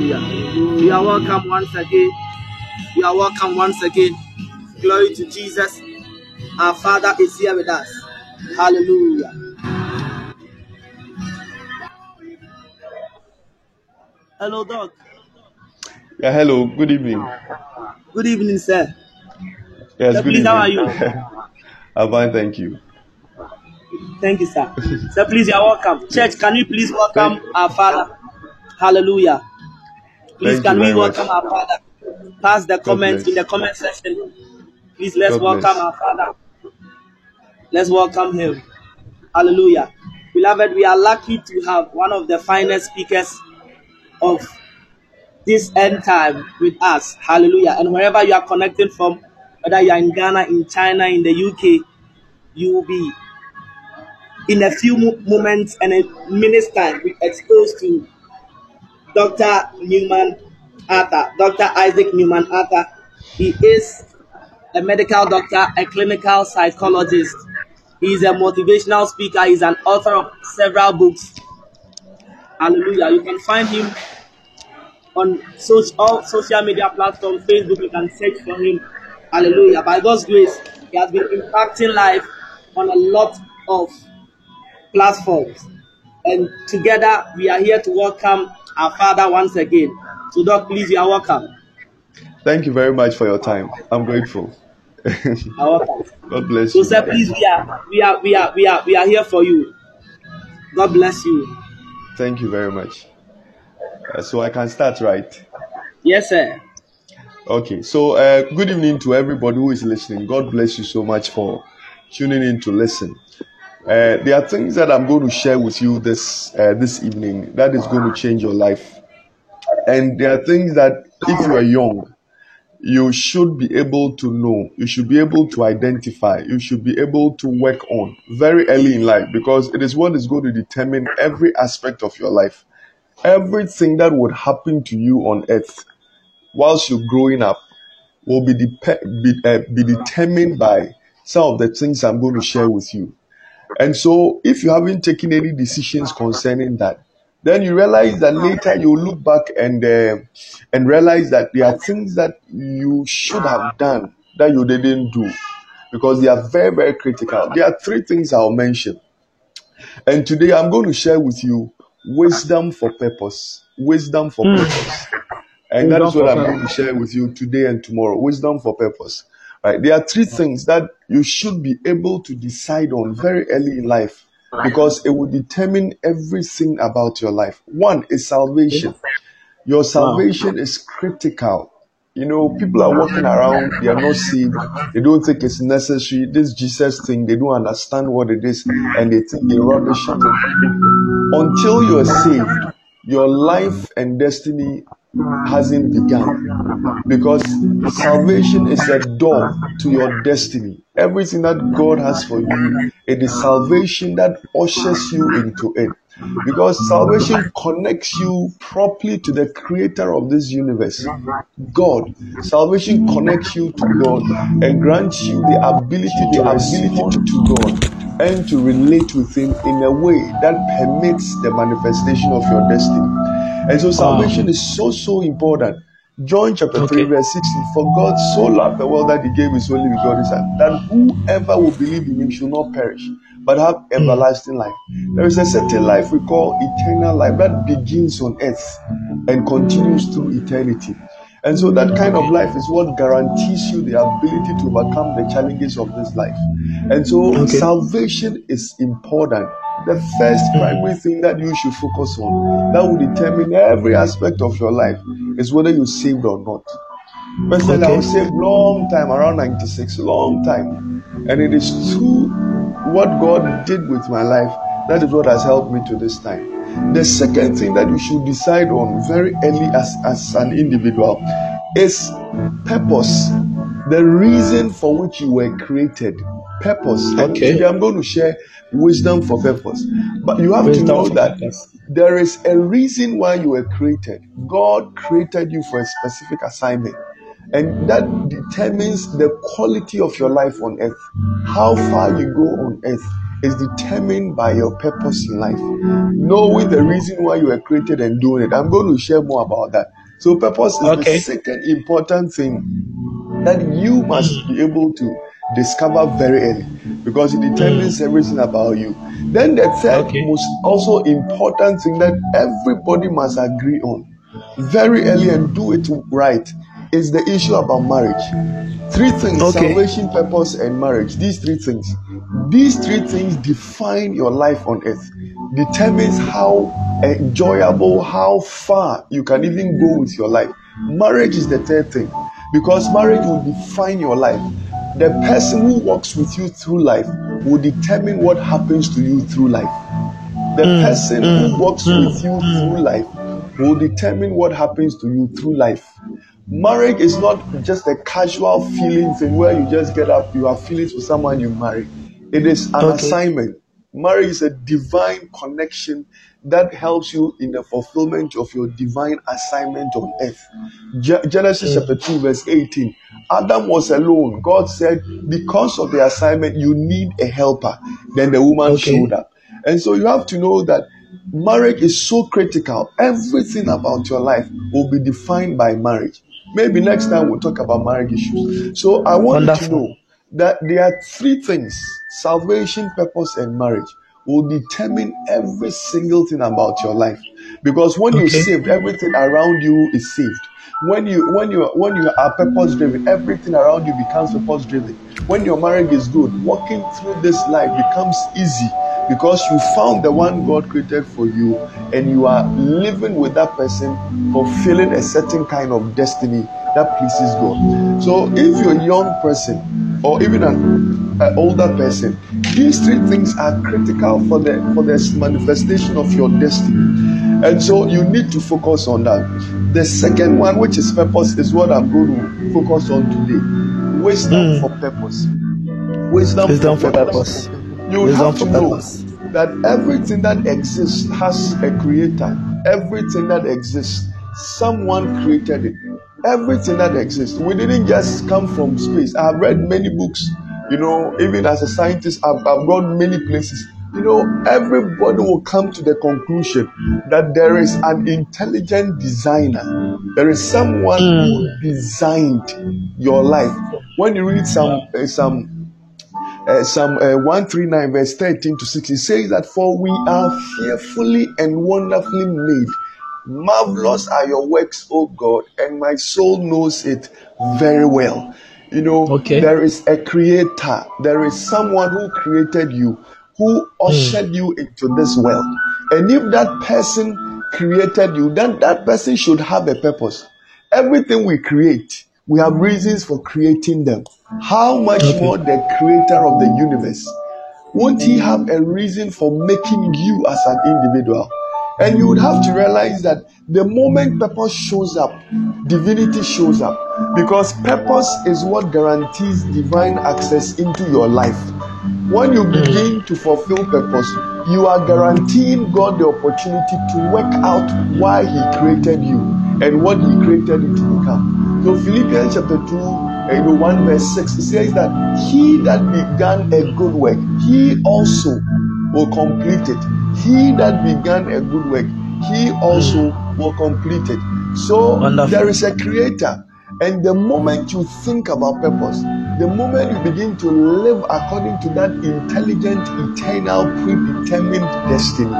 Hallelujah. You are welcome once again. You are welcome once again. Glory to Jesus. Our Father is here with us. Hallelujah. Hello, Doc. Yeah, hello. Good evening. Good evening, sir. Yes, Sir, good please, how are evening. you? I'm fine, thank you. Thank you, sir. Sir, please, you are welcome. Church, Yes. can we please Thank, welcome our Father? Hallelujah. Please, thank you can we very welcome much. our Father? Pass the God comments in the bless. comment section. Please, let's God welcome bless. our Father. Let's welcome him. Hallelujah. Beloved, we are lucky to have one of the finest speakers of this end time with us. Hallelujah. And wherever you are connecting from, whether you are in Ghana, in China, in the UK, you will be in a few moments and a minute's time be exposed to Dr. Newman Arthur, Dr. Isaac Newman Arthur. He is a medical doctor, a clinical psychologist. He is a motivational speaker. He's an author of several books. Hallelujah. You can find him on all social media platforms. Facebook, you can search for him. Hallelujah. By God's grace, he has been impacting life on a lot of platforms. And together, we are here to welcome our Father once again. So, Doc, please, you are welcome. Thank you very much for your time. I'm grateful. You are welcome. God bless So, you. sir, please, we are here for you. God bless you. Thank you very much. So I can start, right? Yes, sir. Okay. So good evening to everybody who is listening. God bless you so much for tuning in to listen. There are things that I'm going to share with you this evening that is going to change your life. And there are things that if you are young, you should be able to know, you should be able to identify, you should be able to work on very early in life, because it is what is going to determine every aspect of your life. Everything that would happen to you on earth whilst you're growing up will be determined by some of the things I'm going to share with you. And so if you haven't taken any decisions concerning that, then you realize that later you look back and realize that there are things that you should have done that you didn't do, because they are very, very critical. There are three things I'll mention. And today I'm going to share with you wisdom for purpose. Wisdom for purpose. And that is what I'm going to share with you today and tomorrow. Wisdom for purpose. Right? There are three things that you should be able to decide on very early in life, because it will determine everything about your life. One is salvation. Your salvation is critical. You know, people are walking around, they are not saved, they don't think it's necessary. This Jesus thing, they don't understand what it is, and they think they rubbish it. Until you are saved, your life and destiny hasn't begun, because salvation is a door to your destiny. Everything that God has for you, it is salvation that ushers you into it, because salvation connects you properly to the creator of this universe, God. Salvation connects you to God and grants you the ability to respond to God and to relate with Him in a way that permits the manifestation of your destiny. And so salvation is so important. John chapter 3 verse 16, for God so loved the world that He gave His only begotten Son, that whoever will believe in Him should not perish, but have everlasting life. There is a certain life we call eternal life that begins on earth and continues through eternity. And so that kind of life is what guarantees you the ability to overcome the challenges of this life. And so salvation is important. The first primary thing that you should focus on, that will determine every aspect of your life, is whether you're saved or not. Personally, I was saved long time, around 96, long time. And it is through what God did with my life, that is what has helped me to this time. The second thing that you should decide on very early as an individual is purpose. The reason for which you were created. Purpose. And today I'm going to share wisdom for purpose. But you have to know that there is a reason why you were created. God created you for a specific assignment. And that determines the quality of your life on earth. How far you go on earth is determined by your purpose in life. Knowing the reason why you were created and doing it. I'm going to share more about that. So purpose is the second important thing that you must be able to discover very early, because it determines everything about you. Then the third most also important thing that everybody must agree on very early and do it right is the issue about marriage. Three things: salvation, purpose, and marriage. These three things define your life on earth, determines how enjoyable, how far you can even go with your life. Marriage is the third thing, because marriage will define your life. The person who walks with you through life will determine what happens to you through life. The person who walks with you through life will determine what happens to you through life. Marriage is not just a casual feeling thing where you just get up, you have feelings for someone you marry. It is an assignment. Marriage is a divine connection that helps you in the fulfillment of your divine assignment on earth. Genesis chapter 2 verse 18. Adam was alone. God said, because of the assignment, you need a helper. Then the woman showed up. And so you have to know that marriage is so critical. Everything about your life will be defined by marriage. Maybe next time we'll talk about marriage issues. So I want you to know that there are three things: salvation, purpose, and marriage will determine every single thing about your life. Because when you're saved, everything around you is saved. When you are purpose driven, everything around you becomes purpose driven. When your marriage is good, walking through this life becomes easy, because you found the one God created for you, and you are living with that person, fulfilling a certain kind of destiny that pleases God. So if you're a young person or even an older person, these three things are critical for the manifestation of your destiny. And so you need to focus on that. The second one, which is purpose, is what I'm going to focus on today. Wisdom for purpose. Wisdom for purpose. You have to know that everything that exists has a creator. Everything that exists, someone created it. Everything that exists, we didn't just come from space. I've read many books, even as a scientist, I've gone many places. Everybody will come to the conclusion that there is an intelligent designer. There is someone who designed your life. When you read Psalm 139 verse 13 to 16, it says that, for we are fearfully and wonderfully made. Marvelous are your works, O God, and my soul knows it very well. There is a creator. There is someone who created you, who ushered you into this world. And if that person created you, then that person should have a purpose. Everything we create, we have reasons for creating them. How much more the creator of the universe? Won't he have a reason for making you as an individual? And you would have to realize that the moment purpose shows up, divinity shows up. Because purpose is what guarantees divine access into your life. When you begin to fulfill purpose, you are guaranteeing God the opportunity to work out why he created you and what he created you to become. So Philippians chapter 2, 1 verse 6, it says that he that began a good work, he also will complete it. He that began a good work, he also will complete it. So there is a creator. And the moment you think about purpose, the moment you begin to live according to that intelligent, eternal, predetermined destiny,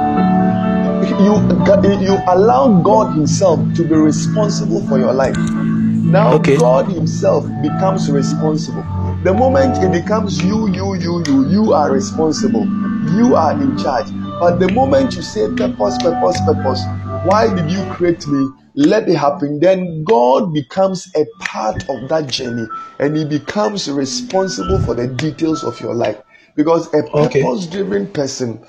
you allow God himself to be responsible for your life. Now God himself becomes responsible. The moment it becomes you are responsible. You are in charge. But the moment you say purpose, why did you create me? Let it happen. Then God becomes a part of that journey, and he becomes responsible for the details of your life. Because a purpose-driven person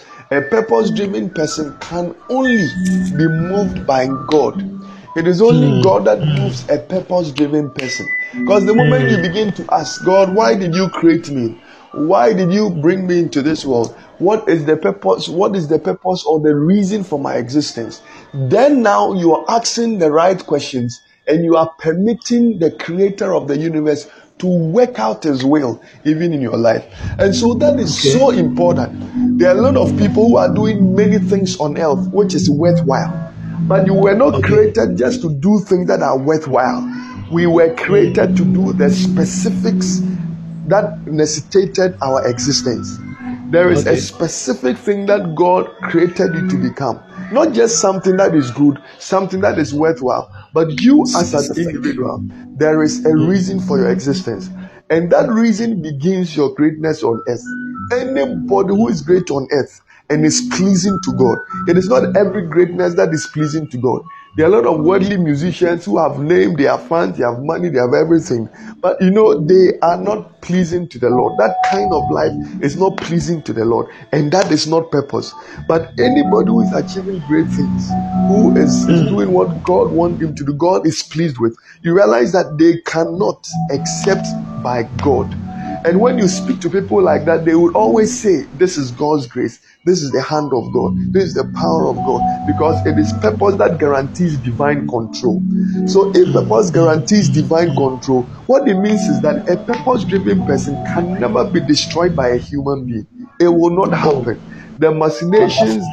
can only be moved by God. It is only God that moves a purpose-driven person. Because the moment you begin to ask God, why did you create me? Why did you bring me into this world? What is the purpose? What is the purpose or the reason for my existence? Then now you are asking the right questions, and you are permitting the creator of the universe to work out his will even in your life. And so that is so important. There are a lot of people who are doing many things on earth which is worthwhile. But you were not Okay. created just to do things that are worthwhile. We were created to do the specifics that necessitated our existence. There is a Okay. specific thing that God created you to become. Not just something that is good, something that is worthwhile, but you as an Specific. individual, there is a reason for your existence. And that reason begins your greatness on earth. Anybody who is great on earth and is pleasing to God, it is not every greatness that is pleasing to God. There are a lot of worldly musicians who have name, they have fans, they have money, they have everything. But they are not pleasing to the Lord. That kind of life is not pleasing to the Lord. And that is not purpose. But anybody who is achieving great things, who is doing what God wants him to do, God is pleased with, you realize that they cannot except by God. And when you speak to people like that, they will always say, this is God's grace. This is the hand of God. This is the power of God. Because it is purpose that guarantees divine control. So if purpose guarantees divine control, what it means is that a purpose-driven person can never be destroyed by a human being. It will not happen. The machinations,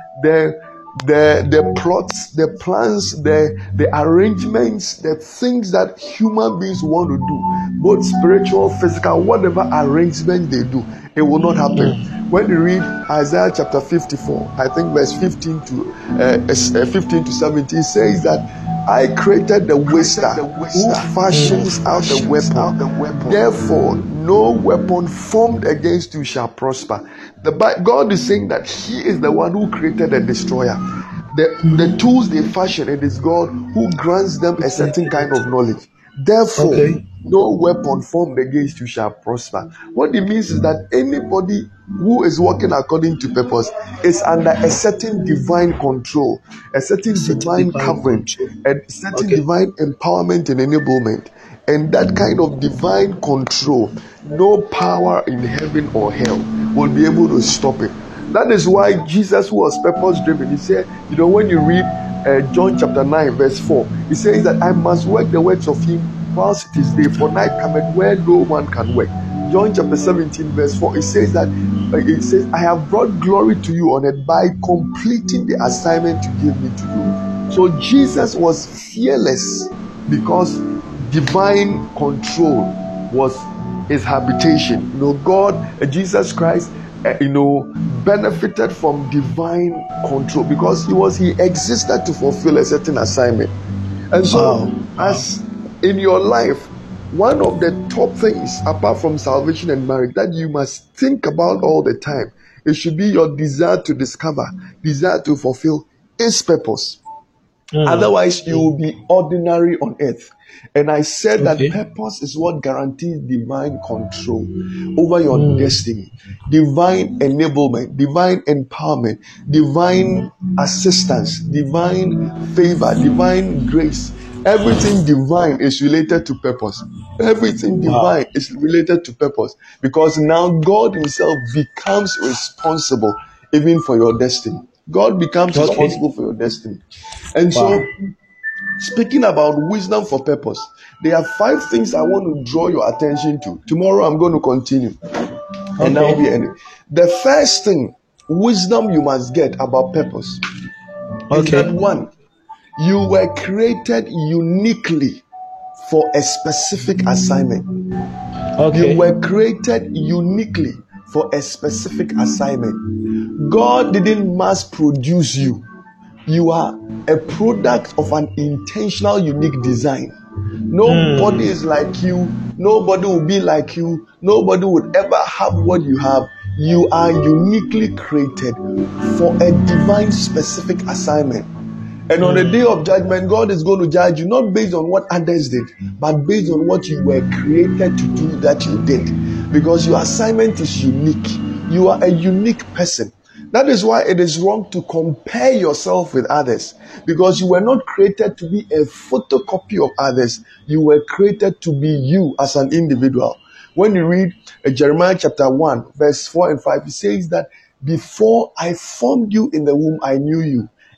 the plots, the plans, the arrangements, the things that human beings want to do, both spiritual, physical, whatever arrangement they do, it will not happen. When you read Isaiah chapter 54, I think verse 15 to 17, it says that I created the waster who fashions out the weapon. Therefore, no weapon formed against you shall prosper. God is saying that He is the one who created the destroyer. The tools they fashion, it is God who grants them a certain kind of knowledge. Therefore, no weapon formed against you shall prosper. What it means is that anybody who is working according to purpose is under a certain divine control, a certain divine covering, a certain divine empowerment and enablement. And that kind of divine control, no power in heaven or hell will be able to stop it. That is why Jesus, who was purpose driven, he said, when you read John chapter 9 verse 4, he says that I must work the works of him whilst it is day, for night cometh where no one can work. John chapter 17 verse 4, it says I have brought glory to you on it by completing the assignment you gave me to do. So Jesus was fearless because divine control was his habitation. Jesus Christ benefited from divine control because he existed to fulfill a certain assignment. And so as in your life, one of the top things apart from salvation and marriage that you must think about all the time, it should be your desire to discover, desire to fulfill his purpose. Otherwise, you will be ordinary on earth. And I said that purpose is what guarantees divine control over your destiny, divine enablement, divine empowerment, divine assistance, divine favor, divine grace. Everything divine is related to purpose. Everything divine is related to purpose because now God himself becomes responsible even for your destiny. God becomes responsible for your destiny. And so, speaking about wisdom for purpose, there are 5 things I want to draw your attention to. Tomorrow I'm going to continue. And that will be ending. The first thing, wisdom you must get about purpose is that 1, you were created uniquely for a specific assignment. You were created uniquely for a specific assignment. God didn't mass produce you. You are a product of an intentional, unique design. Nobody is like you. Nobody will be like you. Nobody would ever have what you have. You are uniquely created for a divine, specific assignment. And on the day of judgment, God is going to judge you not based on what others did, but based on what you were created to do that you did. Because your assignment is unique. You are a unique person. That is why it is wrong to compare yourself with others, because you were not created to be a photocopy of others. You were created to be you as an individual. When you read Jeremiah chapter 1, verse 4 and 5, it says that before I formed you in the womb, I knew you.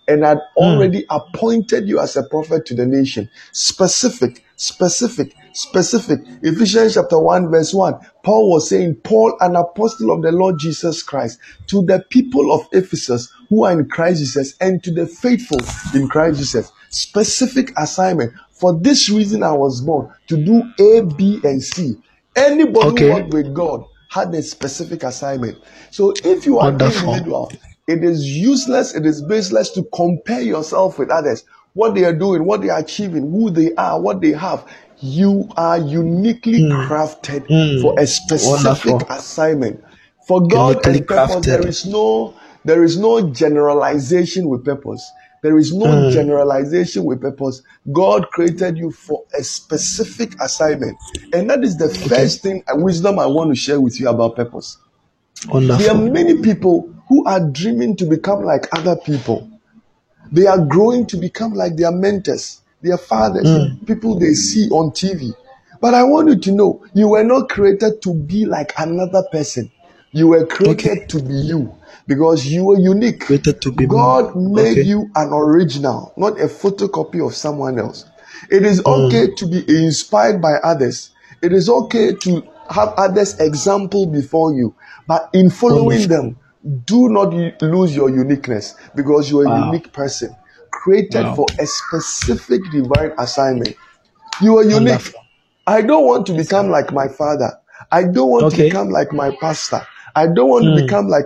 and had already appointed you as a prophet to the nation. Specific, specific, specific. Ephesians chapter 1 verse 1. Paul was saying, Paul, an apostle of the Lord Jesus Christ, to the people of Ephesus who are in Christ Jesus, and to the faithful in Christ Jesus. Specific assignment. For this reason I was born, to do A, B, and C. Anybody who worked with God had a specific assignment. So if you are an individual, it is useless, it is baseless to compare yourself with others. What they are doing, what they are achieving, who they are, what they have. You are uniquely crafted for a specific assignment. For God and purpose, there is no generalization with purpose. There is no generalization with purpose. God created you for a specific assignment. And that is the first thing, wisdom I want to share with you about purpose. There are many people who are dreaming to become like other people. They are growing to become like their mentors, their fathers, people they see on TV. But I want you to know, you were not created to be like another person. You were created to be you, because you were unique. God made you an original, not a photocopy of someone else. It is okay to be inspired by others. It is okay to have others' example before you. But in following them, do not lose your uniqueness, because you are a unique person created for a specific divine assignment. You are unique. I don't want to become like my father. I don't want to become like my pastor. I don't want to become like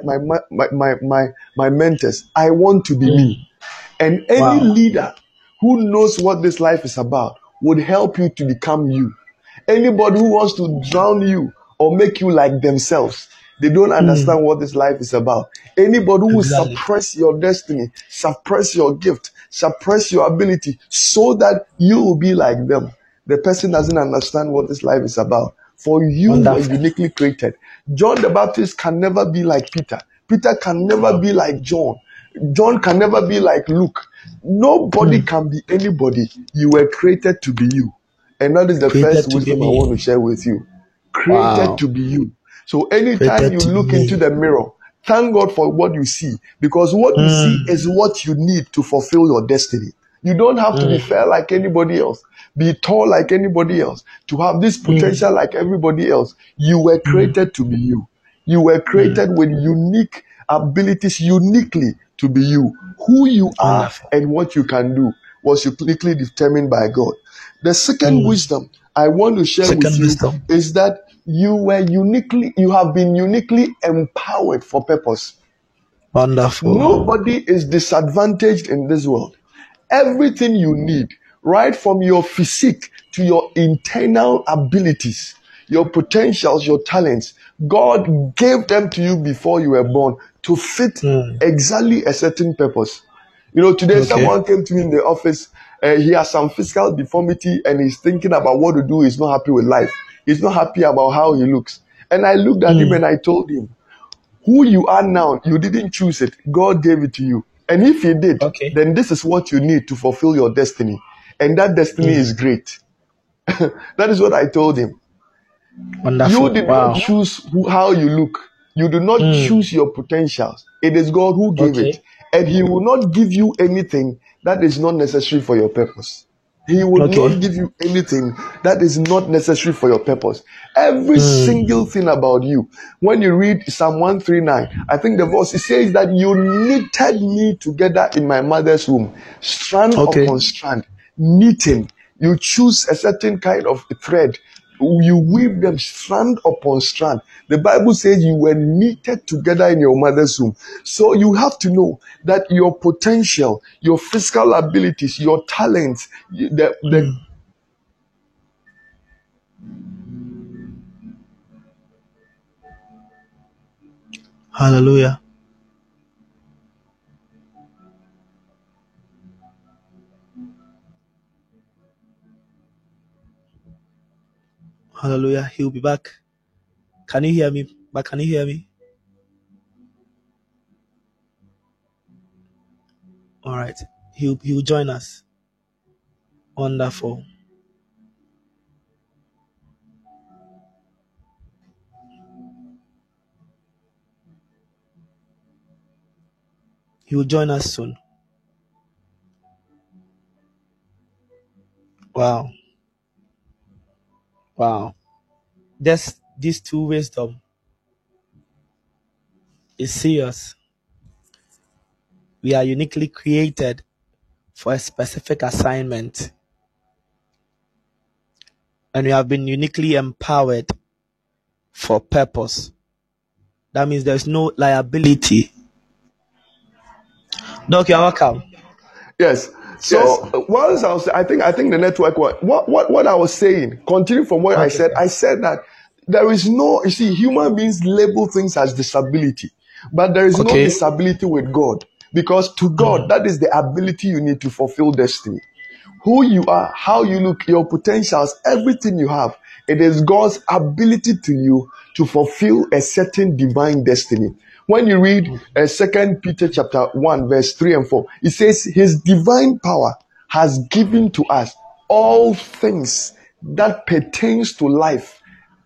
my mentors. I want to be me. And any leader who knows what this life is about would help you to become you. Anybody who wants to drown you or make you like themselves, they don't understand what this life is about. Anybody who will suppress your destiny, suppress your gift, suppress your ability so that you will be like them, the person doesn't understand what this life is about. For you were uniquely created. John the Baptist can never be like Peter. Peter can never be like John. John can never be like Luke. Nobody can be anybody. You were created to be you. And that is the first wisdom I want to share with you. Created to be you. So anytime you look into the mirror, thank God for what you see, because what you see is what you need to fulfill your destiny. You don't have to be fair like anybody else, be tall like anybody else, to have this potential like everybody else. You were created to be you. You were created with unique abilities, uniquely to be you. Who you are and what you can do was uniquely determined by God. The second wisdom I want to share with you is that you have been uniquely empowered for purpose. Nobody is disadvantaged in this world. Everything you need, right from your physique to your internal abilities, your potentials, your talents, God gave them to you before you were born to fit exactly a certain purpose. You know, today someone came to me in the office. He has some physical deformity and he's thinking about what to do. He's not happy with life. He's not happy about how he looks. And I looked at him and I told him, who you are now, you didn't choose it. God gave it to you. And if he did, then this is what you need to fulfill your destiny. And that destiny is great. That is what I told him. You did not choose how you look. You do not choose your potentials. It is God who gave it. And he will not give you anything that is not necessary for your purpose. He will not give you anything that is not necessary for your purpose. Every single thing about you. When you read Psalm 139, I think the verse, it says that you knitted me together in my mother's womb. Strand upon strand. Knitting. You choose a certain kind of thread. You weave them strand upon strand. The Bible says you were knitted together in your mother's womb. So you have to know that your potential, your physical abilities, your talents, Hallelujah. Hallelujah. He'll be back. Can you hear me? But can you hear me? All right. He'll join us. Wonderful. He will join us soon. Wow. Wow. Just these two wisdom is serious. We are uniquely created for a specific assignment, and we have been uniquely empowered for purpose. That means there's no liability. Doc, you're welcome. Yes. So once I think the network. What I was saying. Continue from what I said. I said that there is no. You see, human beings label things as disability, but there is no disability with God, because to God that is the ability you need to fulfill destiny. Who you are, how you look, your potentials, everything you have. It is God's ability to you to fulfill a certain divine destiny. When you read 2 Peter chapter 1, verse 3 and 4, it says, His divine power has given to us all things that pertains to life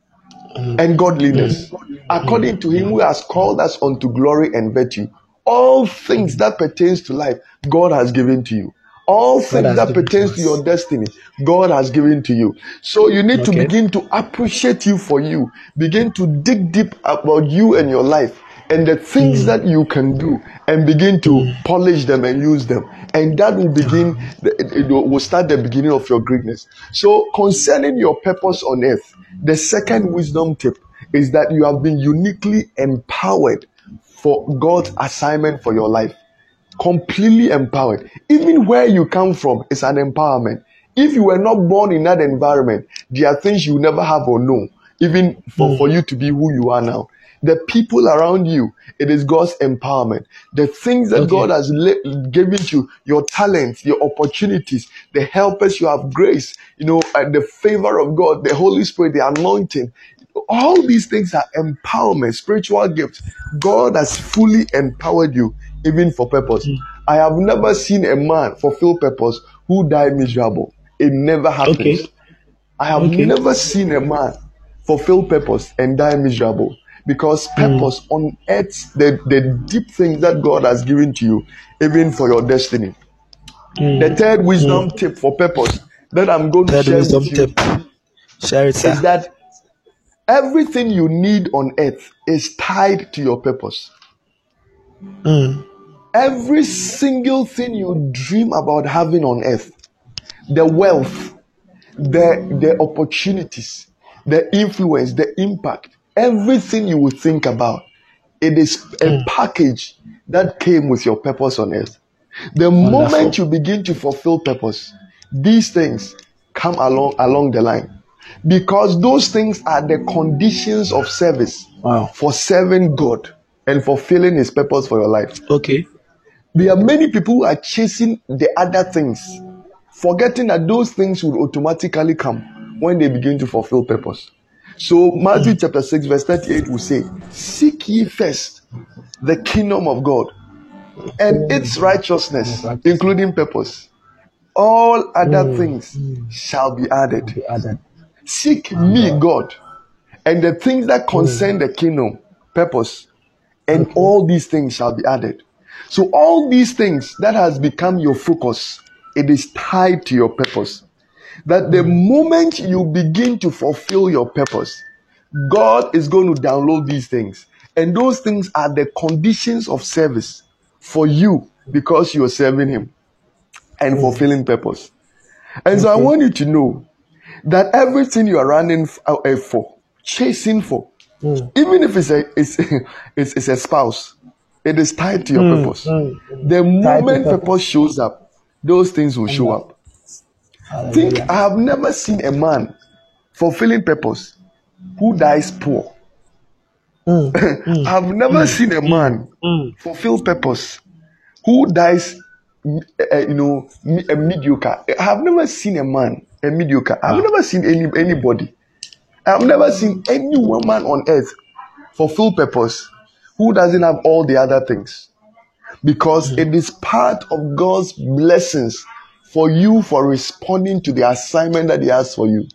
and godliness, according to Him who has called us unto glory and virtue. All things that pertains to life, God has given to you. All things that pertains to your destiny, God has given to you. So you need to begin to appreciate you for you. Begin to dig deep about you and your life and the things that you can do, and begin to polish them and use them. And that will begin, it will start the beginning of your greatness. So concerning your purpose on earth, the second wisdom tip is that you have been uniquely empowered for God's assignment for your life. Completely empowered. Even where you come from is an empowerment. If you were not born in that environment, there are things you never have or know, even for you to be who you are now. The people around you, it is God's empowerment. The things that God has given you, your talents, your opportunities, the helpers you have, grace, the favor of God, the Holy Spirit, the anointing. All these things are empowerment, spiritual gifts. God has fully empowered you, even for purpose. I have never seen a man fulfill purpose who died miserable. It never happens. I have never seen a man fulfill purpose and die miserable, because purpose on earth, the deep things that God has given to you, even for your destiny. The third wisdom tip for purpose that I'm going to share with you is that everything you need on earth is tied to your purpose. Every single thing you dream about having on earth, the wealth, the opportunities, the influence, the impact, everything you would think about, it is a package that came with your purpose on earth. The moment you begin to fulfill purpose, these things come along the line, because those things are the conditions of service for serving God and fulfilling His purpose for your life. There are many people who are chasing the other things, forgetting that those things will automatically come when they begin to fulfill purpose. So Matthew chapter 6 verse 38 will say, Seek ye first the kingdom of God and its righteousness, including purpose. All other things shall be added. Seek me, God, and the things that concern the kingdom, purpose, and all these things shall be added. So all these things that has become your focus, it is tied to your purpose. That the moment you begin to fulfill your purpose, God is going to download these things. And those things are the conditions of service for you, because you are serving Him and fulfilling purpose. And so I want you to know that everything you are running for, chasing for, even if it's a spouse, it is tied to your purpose. The moment purpose shows up, those things will show up. I have never seen a man fulfilling purpose who dies poor. I've never seen a man fulfill purpose who dies mediocre. I have never seen a man a mediocre. I've never seen anybody. I've never seen any woman on earth fulfill purpose who doesn't have all the other things, because it is part of God's blessings for you for responding to the assignment that He has for you.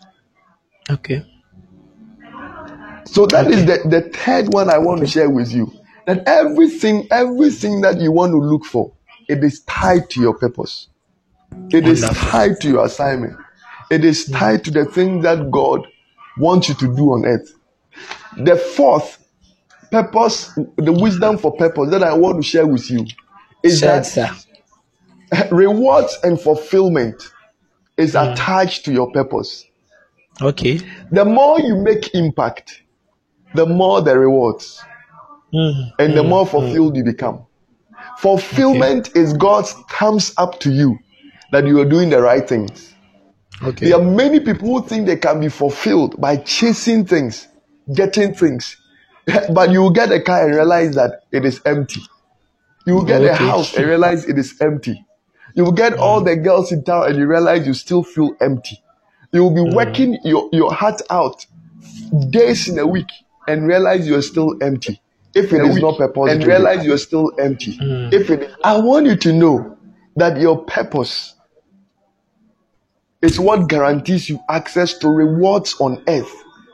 So that is the third one I want to share with you. That everything that you want to look for, it is tied to your purpose. It is tied to your assignment. It is tied to the thing that God wants you to do on earth. The fourth purpose, the wisdom for purpose that I want to share with you is that rewards and fulfillment is attached to your purpose. Okay. The more you make impact, the more the rewards, and the more fulfilled you become. Fulfillment is God's thumbs up to you that you are doing the right things. Okay. There are many people who think they can be fulfilled by chasing things, getting things. But you will get a car and realize that it is empty. You will get a house and realize it is empty. You will get all the girls in town and you realize you still feel empty. You will be working your heart out days in a week and realize you are still empty. If it is not purpose, and realize you are still empty. I want you to know that your purpose is what guarantees you access to rewards on earth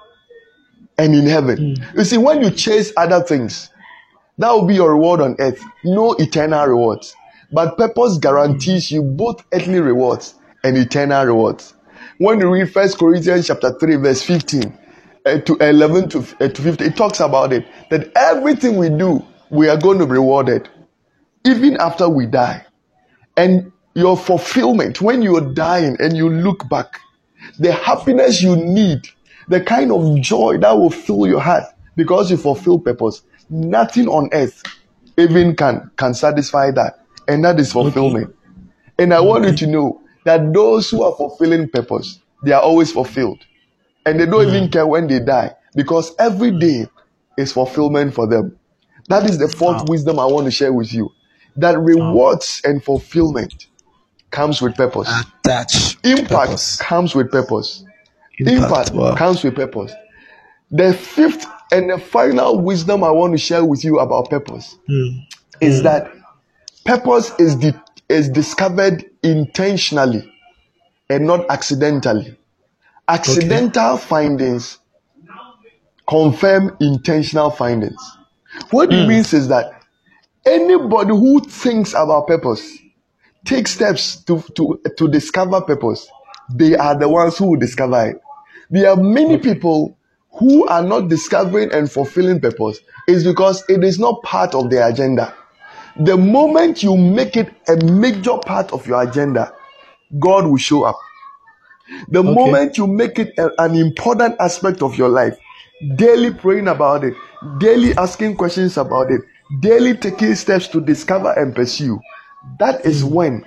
and in heaven. You see, when you chase other things, that will be your reward on earth. No eternal rewards. But purpose guarantees you both earthly rewards and eternal rewards. When you read 1 Corinthians chapter 3, verse 15 to 11 to 15, it talks about it. That everything we do, we are going to be rewarded. Even after we die. And your fulfillment, when you are dying and you look back, the happiness you need, the kind of joy that will fill your heart because you fulfill purpose, nothing on earth even can satisfy that. And that is fulfillment. And I want you to know that those who are fulfilling purpose, they are always fulfilled. And they don't even care when they die because every day is fulfillment for them. That is the fourth wisdom I want to share with you. That rewards and fulfillment comes with purpose. Impact comes with purpose. Impact comes with purpose. The fifth and the final wisdom I want to share with you about purpose is that purpose is discovered intentionally and not accidentally. Accidental findings confirm intentional findings. What it means is that anybody who thinks about purpose, takes steps to discover purpose, they are the ones who will discover it. There are many people who are not discovering and fulfilling purpose is because it is not part of their agenda. The moment you make it a major part of your agenda, God will show up. The moment you make it an important aspect of your life, daily praying about it, daily asking questions about it, daily taking steps to discover and pursue, that is when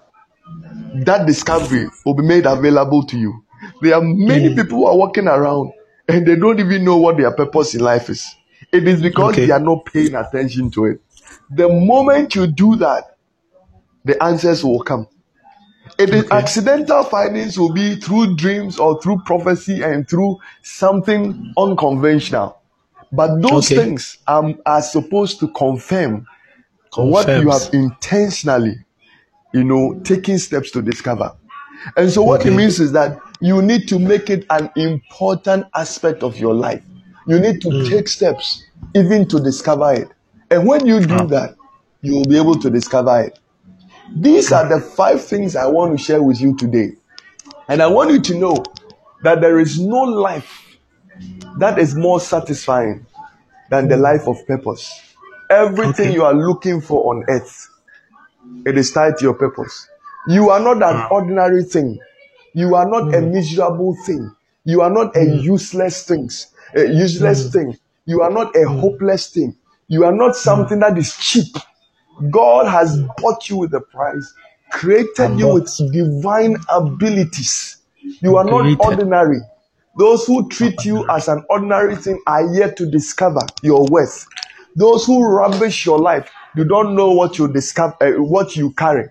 that discovery will be made available to you. There are many people who are walking around and they don't even know what their purpose in life is. It is because they are not paying attention to it. The moment you do that, the answers will come. It is accidental findings will be through dreams or through prophecy and through something unconventional. But those things are supposed to confirm what you have intentionally, taking steps to discover. And so what it means is that you need to make it an important aspect of your life. You need to take steps even to discover it. And when you do that, you will be able to discover it. These are the 5 things I want to share with you today. And I want you to know that there is no life that is more satisfying than the life of purpose. Everything you are looking for on earth, it is tied to your purpose. You are not an ordinary thing. You are not a miserable thing. You are not a useless thing. You are not a hopeless thing. You are not something that is cheap. God has bought you with a price, created you with divine abilities. You are not ordinary. Those who treat you as an ordinary thing are yet to discover your worth. Those who rubbish your life, you don't know what you discover, what you carry.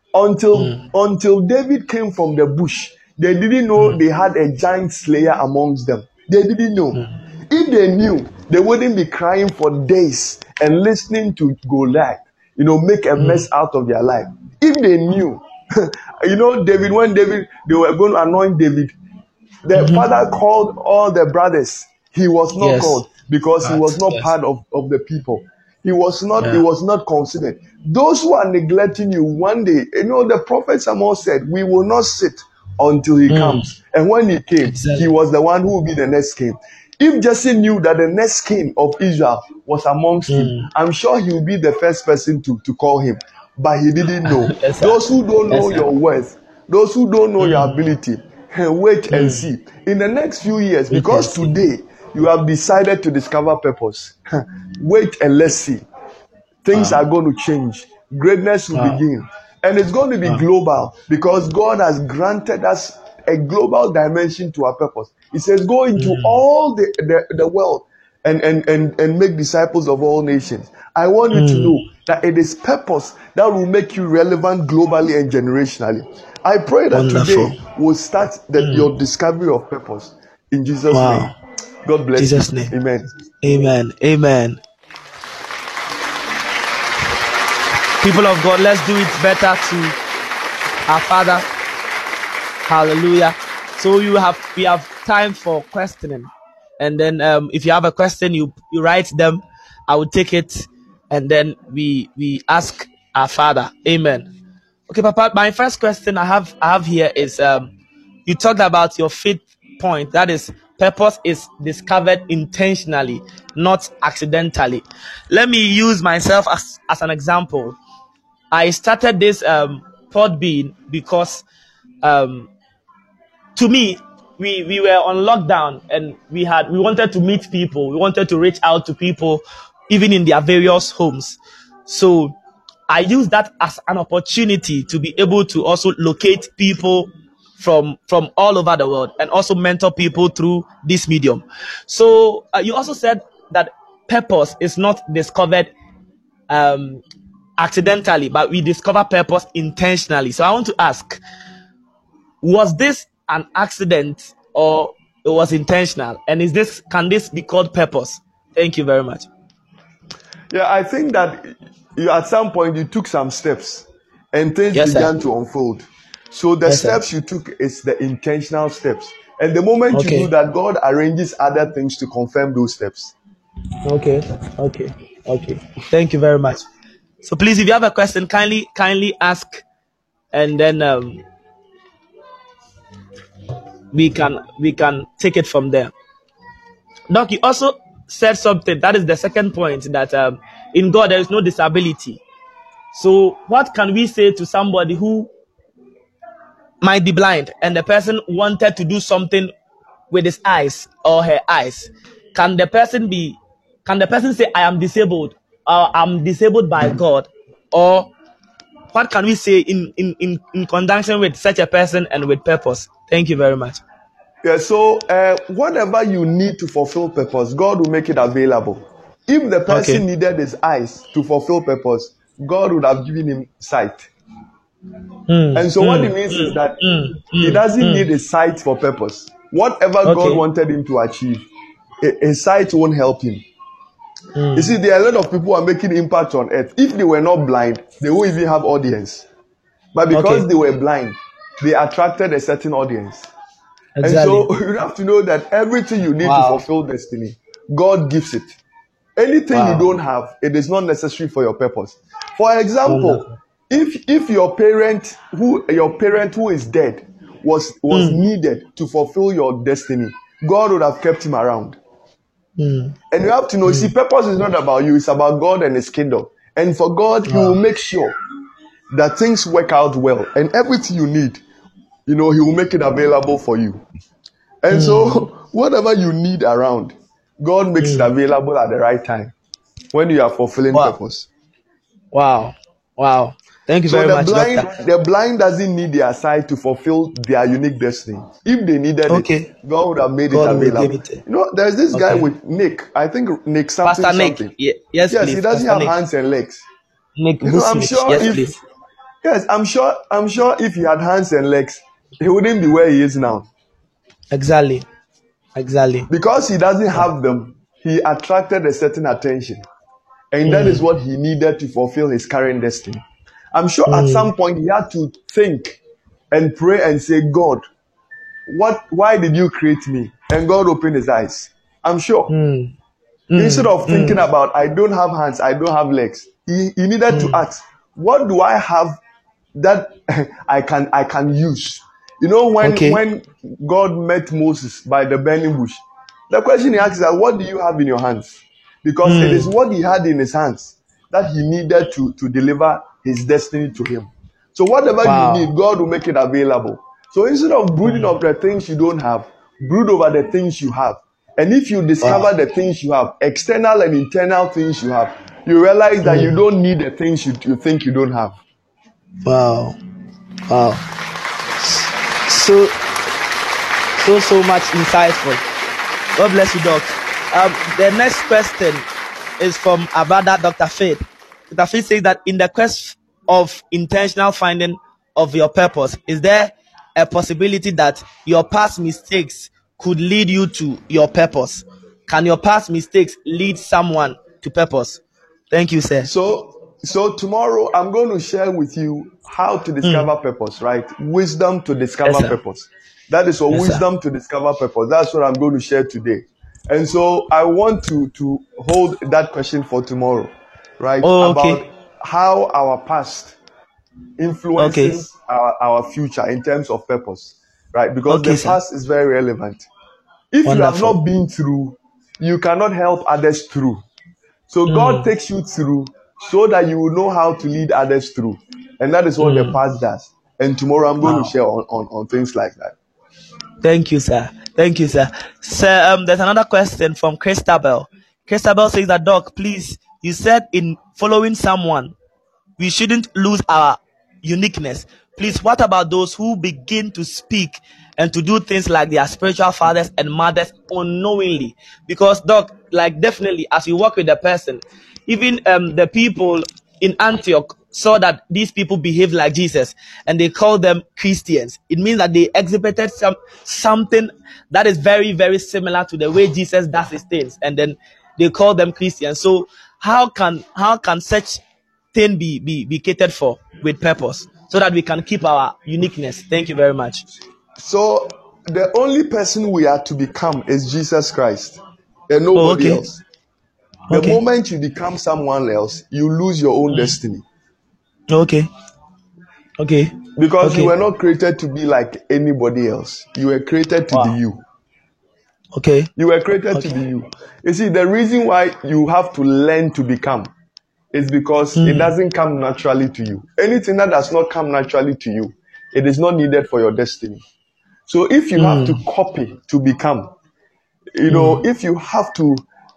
Until David came from the bush, they didn't know they had a giant slayer amongst them. They didn't know. If they knew, they wouldn't be crying for days and listening to Goliath, make a mess out of their life. If they knew, David, when they were going to anoint David, the father called all the brothers. He was not called because he was not part of the people. He was not considered. Those who are neglecting you, one day, the prophet Samuel said, we will not sit until he comes. And when he came, he was the one who will be the next king. If Jesse knew that the next king of Israel was amongst him, I'm sure he would be the first person to call him. But he didn't know. Those who don't know your worth, those who don't know your ability, wait and see. In the next few years, because today you have decided to discover purpose, wait and let's see. Things are going to change. Greatness will begin. And it's going to be global because God has granted us a global dimension to our purpose. He says, go into all the world and make disciples of all nations. I want you to know that it is purpose that will make you relevant globally and generationally. I pray that today will start your discovery of purpose. In Jesus' name. God bless Jesus' you. Name. Amen. Amen. Amen. People of God, let's do it better to our Father. Hallelujah. So we have time for questioning. And then if you have a question, you write them. I will take it. And then we ask our Father. Amen. Okay, Papa, my first question I have here is you talked about your fifth point. That is, purpose is discovered intentionally, not accidentally. Let me use myself as an example. I started this Podbean because to me, we were on lockdown and we wanted to meet people. We wanted to reach out to people, even in their various homes. So I used that as an opportunity to be able to also locate people from all over the world and also mentor people through this medium. So you also said that purpose is not discovered accidentally, but we discover purpose intentionally. So I want to ask, was this an accident or it was intentional? And can this be called purpose? Thank you very much. Yeah, I think that at some point you took some steps and things began to unfold. So the steps you took is the intentional steps. And the moment you do that, God arranges other things to confirm those steps. Okay. Thank you very much. So please, if you have a question, kindly ask, and then we can take it from there. Doc, you also said something. That is the second point, that in God there is no disability. So what can we say to somebody who might be blind and the person wanted to do something with his eyes or her eyes? Can the person say, I am disabled, or I'm disabled by God? Or what can we say in conjunction with such a person and with purpose? Thank you very much. Yeah, so whatever you need to fulfill purpose, God will make it available. If the person needed his eyes to fulfill purpose, God would have given him sight. And so what it means is that he doesn't need a sight for purpose. Whatever God wanted him to achieve, a sight won't help him. You see, there are a lot of people who are making impact on earth. If they were not blind, they won't even have audience. But because they were blind, they attracted a certain audience. And so you have to know that everything you need to fulfill destiny, God gives it. Anything you don't have, it is not necessary for your purpose. For example, if your parent who is dead was needed to fulfill your destiny, God would have kept him around. And you have to know, see, purpose is not about you, it's about God and his kingdom. And for God, he will make sure that things work out well. And everything you need, he will make it available for you. And so, whatever you need around, God makes it available at the right time when you are fulfilling purpose. Wow. Thank you very much, Doctor. The blind doesn't need their sight to fulfill their unique destiny. If they needed it, God would have made it available. There's this guy with Nick. I think Nick something. Pastor Nick. Something. Yes, please. He doesn't have hands and legs. Nick I'm sure I'm sure if he had hands and legs, he wouldn't be where he is now. Exactly. Because he doesn't have them, he attracted a certain attention. And that is what he needed to fulfill his current destiny. I'm sure at some point he had to think and pray and say, God, why did you create me? And God opened his eyes. I'm sure. Instead of thinking about, I don't have hands, I don't have legs, he needed to ask, what do I have that I can use? You know, when God met Moses by the burning bush, the question he asked is, what do you have in your hands? Because it is what he had in his hands that he needed to deliver his destiny to him. So whatever you need, God will make it available. So instead of brooding of the things you don't have, brood over the things you have. And if you discover the things you have, external and internal things you have, you realize that you don't need the things you think you don't have. Wow. So much insightful. God bless you, Doc. The next question is from our brother, Dr. Faith. Dr. Faith says that in the quest of intentional finding of your purpose, is there a possibility that your past mistakes could lead you to your purpose? Can your past mistakes lead someone to purpose? Thank you, sir. So tomorrow I'm going to share with you how to discover purpose, right? Wisdom to discover purpose. That is wisdom to discover purpose. That's what I'm going to share today. And so I want to hold that question for tomorrow, right? About how our past influences our future in terms of purpose, right? Because the past is very relevant. If you have not been through, you cannot help others through. So God takes you through so that you will know how to lead others through. And that is what the past does. And tomorrow I'm going to share on things like that. Thank you, sir. Thank you, sir. Sir, there's another question from Christabel. Christabel says that, Doc, please, you said in following someone, we shouldn't lose our uniqueness. Please, what about those who begin to speak and to do things like their spiritual fathers and mothers unknowingly? Because, Doc, like definitely, as you work with the person, even the people in Antioch saw that these people behave like Jesus and they called them Christians. It means that they exhibited something that is very, very similar to the way Jesus does his things, and then they call them Christians. So how can such thing be catered for with purpose so that we can keep our uniqueness? Thank you very much. So the only person we are to become is Jesus Christ and nobody else. The moment you become someone else, you lose your own destiny. Because you were not created to be like anybody else. You were created to be you. You were created to be you. You see, the reason why you have to learn to become is because it doesn't come naturally to you. Anything that does not come naturally to you, it is not needed for your destiny. So if you have to copy to become, if you have to,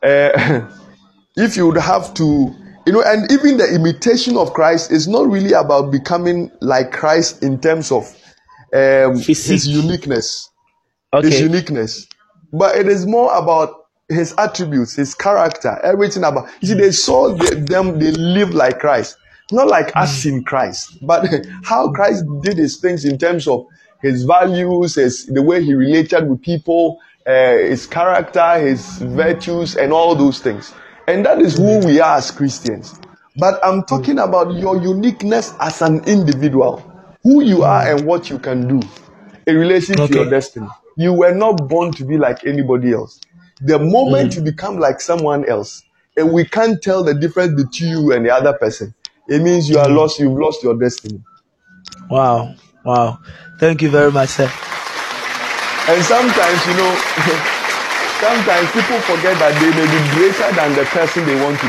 if you would have to, and even the imitation of Christ is not really about becoming like Christ in terms of his uniqueness. His uniqueness. But it is more about his attributes, his character, everything about. You see, they saw them, they lived like Christ. Not like us in Christ, but how Christ did his things in terms of his values, the way he related with people, his character, his virtues, and all those things. And that is who we are as Christians. But I'm talking about your uniqueness as an individual, who you are and what you can do in relation to your destiny. You were not born to be like anybody else. The moment you become like someone else, and we can't tell the difference between you and the other person, it means you are lost. You've lost your destiny. Wow. Thank you very much, sir. And sometimes, sometimes people forget that they may be greater than the person they want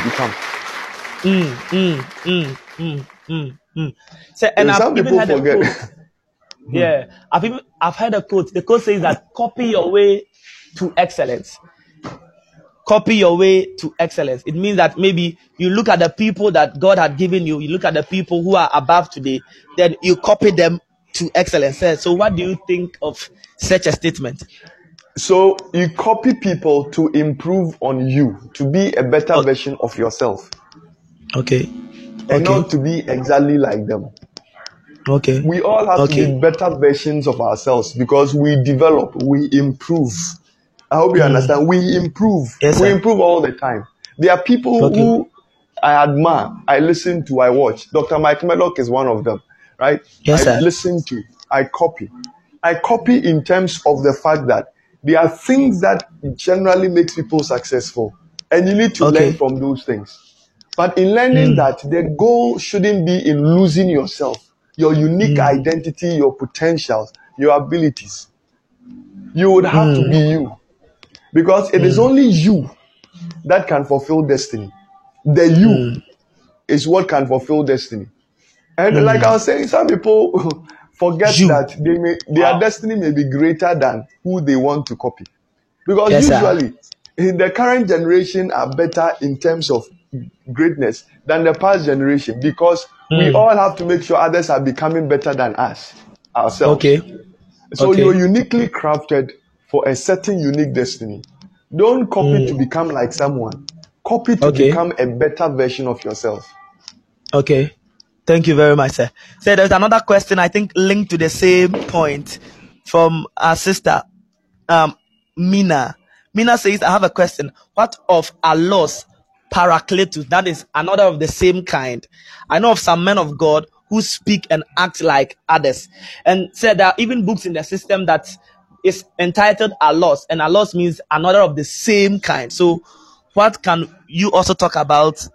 to become. So, and some people forget. Yeah, I've heard a quote. The quote says that copy your way to excellence. Copy your way to excellence. It means that maybe you look at the people that God had given you, you look at the people who are above today, then you copy them to excellence. So what do you think of such a statement? So you copy people to improve on you, to be a better version of yourself. And not to be exactly like them. We all have to be better versions of ourselves because we develop, we improve. I hope you understand. We improve. We improve all the time. There are people who I admire, I listen to, I watch. Dr. Mike Medlock is one of them, right? I listen to, I copy. I copy in terms of the fact that there are things that generally makes people successful. And you need to learn from those things. But in learning that, the goal shouldn't be in losing yourself, your unique identity, your potentials. your abilities. You would have to be you. Because it is only you that can fulfill destiny. The you is what can fulfill destiny. And like I was saying, some people forget that their destiny may be greater than who they want to copy. Because usually, in the current generation are better in terms of greatness than the past generation, because we all have to make sure others are becoming better than us ourselves. So you're uniquely crafted for a certain unique destiny. Don't copy to become like someone. Copy to become a better version of yourself. Okay. Thank you very much, sir. So there's another question, I think, linked to the same point from our sister, Mina. Mina says, I have a question. What of Allah's Paracletus? That is another of the same kind. I know of some men of God who speak and act like others. And said there are even books in the system that is entitled Allah's. And Allah's means another of the same kind. So what can you also talk about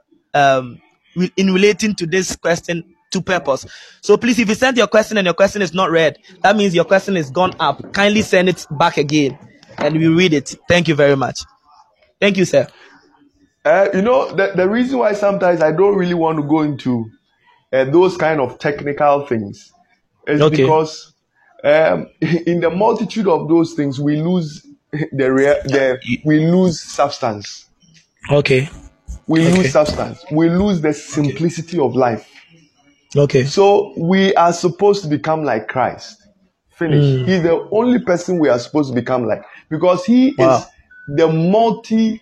in relating to this question to purpose? So please, if you send your question and your question is not read, that means your question is gone up. Kindly send it back again and we read it. Thank you very much. Thank you, sir. The reason why sometimes I don't really want to go into those kind of technical things is because in the multitude of those things we lose we lose substance. We lose substance. We lose the simplicity of life. So we are supposed to become like Christ. Finish. He's the only person we are supposed to become like, because he is the multi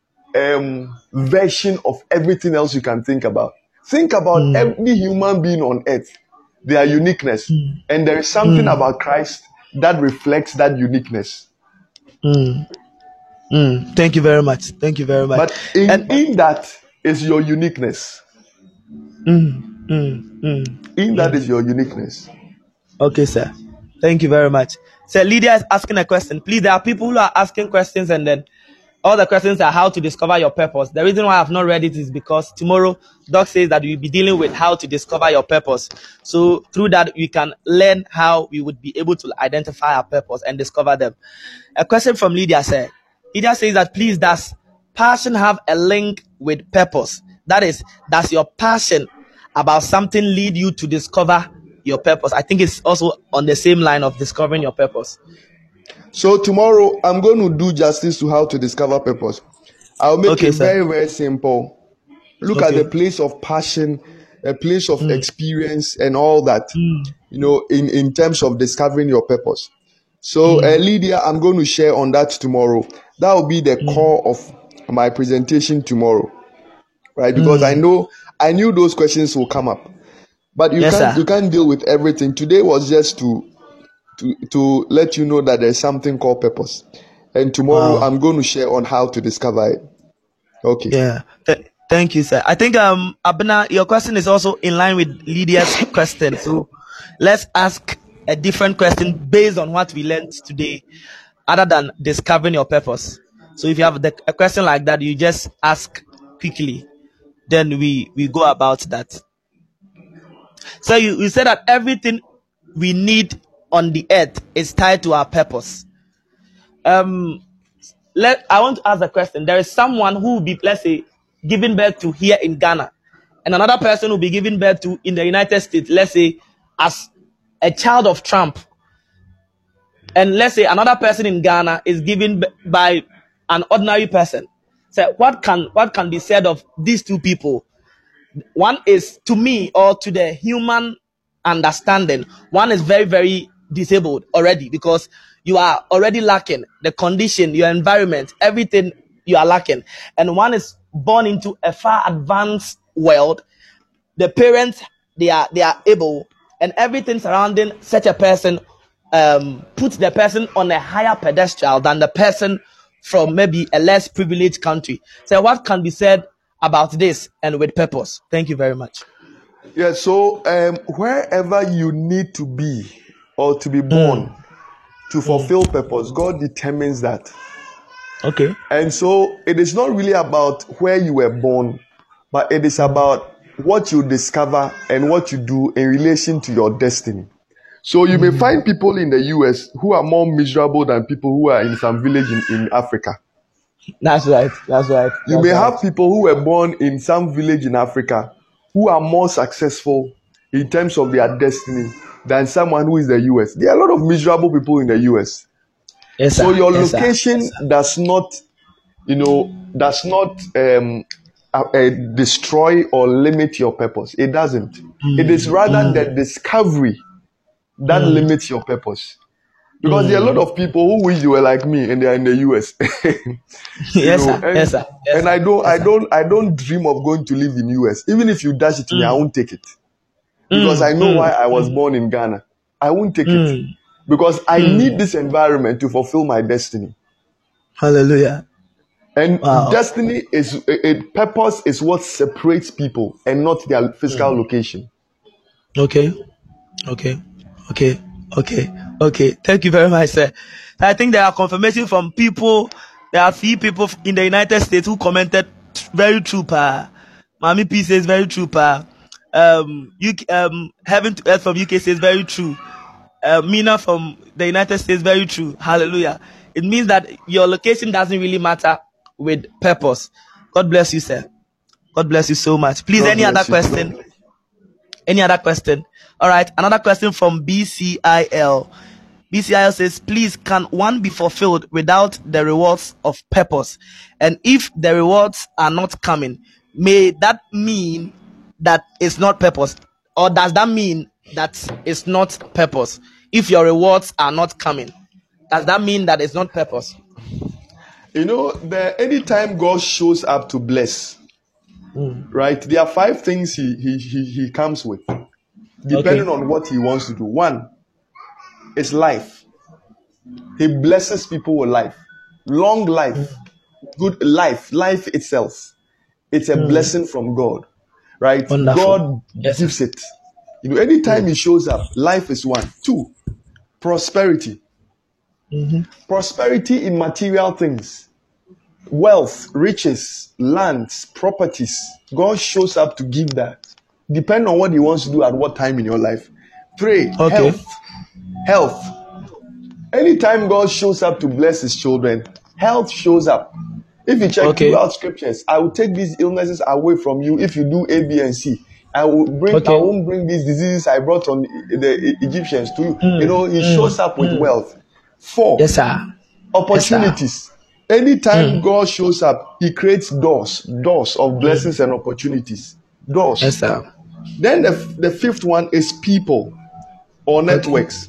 version of everything else you can think about. Think about every human being on earth, their uniqueness. And there is something about Christ that reflects that uniqueness. Thank you very much. Thank you very much. But in that is your uniqueness. In that is your uniqueness. Okay, sir. Thank you very much. Sir, Lydia is asking a question. Please, there are people who are asking questions and then all the questions are how to discover your purpose. The reason why I have not read it is because tomorrow, Doc says that we'll be dealing with how to discover your purpose. So through that, we can learn how we would be able to identify our purpose and discover them. A question from Lydia said, Lydia says that, please, does passion have a link with purpose? That is, does your passion about something lead you to discover your purpose? I think it's also on the same line of discovering your purpose. So tomorrow, I'm going to do justice to how to discover purpose. I'll make it very, very simple. Look at the place of passion, a place of experience and all that, in terms of discovering your purpose. So, Lydia, I'm going to share on that tomorrow. That will be the core of my presentation tomorrow, right? Because I knew those questions will come up. But you can't deal with everything. Today was just to let you know that there's something called purpose. And tomorrow I'm going to share on how to discover it. Okay. Yeah. Thank you, sir. I think Abena, your question is also in line with Lydia's question. So let's ask a different question based on what we learned today, other than discovering your purpose. So if you have a question like that, you just ask quickly. Then we go about that. So you said that everything we need on the earth is tied to our purpose. I want to ask a question. There is someone who will be, let's say, giving birth to here in Ghana, and another person will be giving birth to in the United States, let's say, as a child of Trump. And let's say another person in Ghana is given by an ordinary person. So what can be said of these two people? One is, to me, or to the human understanding, one is very, very disabled already, because you are already lacking the condition, your environment, everything you are lacking. And one is born into a far advanced world. The parents, they are able, and everything surrounding such a person puts the person on a higher pedestal than the person from maybe a less privileged country. So what can be said about this and with purpose? Thank you very much. Yeah, so wherever you need to be or to be born to fulfill purpose, God determines that. Okay. And so it is not really about where you were born, but it is about what you discover and what you do in relation to your destiny. So you may find people in the US who are more miserable than people who are in some village in Africa. That's right. That's right. You may have people who were born in some village in Africa who are more successful in terms of their destiny than someone who is the US. There are a lot of miserable people in the US. Yes, so sir. your Yes, location sir. does not, destroy or limit your purpose. It doesn't. It is rather the discovery that limits your purpose. Because there are a lot of people who wish they were like me and they are in the US. Yes, sir. Yes, sir. And I don't dream of going to live in US. Even if you dash it to me, I won't take it. Because I know why I was born in Ghana. I won't take it. Because I need this environment to fulfill my destiny. Hallelujah. And destiny purpose is what separates people and not their physical location. Okay. Thank you very much, sir. I think there are confirmation from people. There are few people in the United States who commented, very true, pa. Mami P says very true, pa. Heaven to Earth from UK says very true. Mina from the United States, very true. Hallelujah. It means that your location doesn't really matter with purpose. God bless you, sir. God bless you so much. Please, any other question? Any other question? All right. Another question from BCIL. BCIL says, please, can one be fulfilled without the rewards of purpose? And if the rewards are not coming, may that mean that it's not purpose? Or does that mean that it's not purpose? If your rewards are not coming, does that mean that it's not purpose? Anytime God shows up to bless, right? There are 5 things he comes with, depending on what he wants to do. 1 is life. He blesses people with life, long life, good life, life itself. It's a blessing from God, right? Wonderful. God gives it. Anytime he shows up, life is 1. 2, prosperity. Prosperity in material things, wealth, riches, lands, properties. God shows up to give that. Depending on what he wants to do at what time in your life. 3, health. Anytime God shows up to bless his children, health shows up. If you check throughout scriptures, I will take these illnesses away from you if you do A, B, and C. I won't bring these diseases I brought on the Egyptians to you. He shows up with wealth. 4, yes, sir. opportunities. Yes, sir. Anytime God shows up, he creates doors of blessings and opportunities. Doors. Yes, sir. Then the 5th one is people or networks.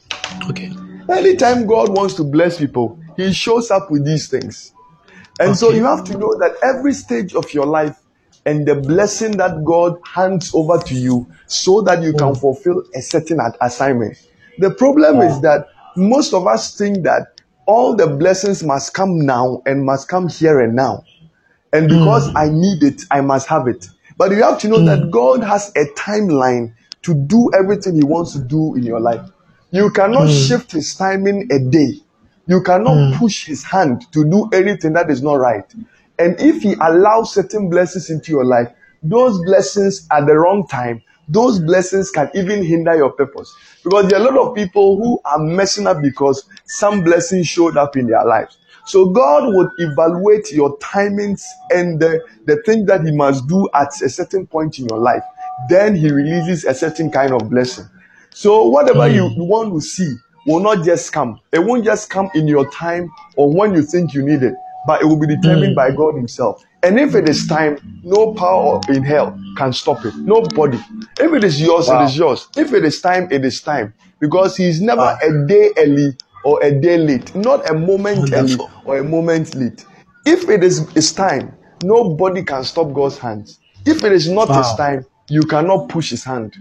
Anytime God wants to bless people, he shows up with these things. And so you have to know that every stage of your life and the blessing that God hands over to you so that you can fulfill a certain assignment. The problem is that most of us think that all the blessings must come now and must come here and now. And because I need it, I must have it. But you have to know that God has a timeline to do everything he wants to do in your life. You cannot shift his timing a day. You cannot push his hand to do anything that is not right. And if he allows certain blessings into your life, those blessings at the wrong time, those blessings can even hinder your purpose. Because there are a lot of people who are messing up because some blessings showed up in their lives. So God would evaluate your timings and the thing that he must do at a certain point in your life. Then he releases a certain kind of blessing. So whatever you want to see will not just come. It won't just come in your time or when you think you need it, but it will be determined by God himself. And if it is time, no power in hell can stop it. Nobody. If it is yours, it is yours. If it is time, it is time. Because he is never a day early or a day late. Not a moment early or a moment late. If it is time, nobody can stop God's hands. If it is not his time, you cannot push his hand.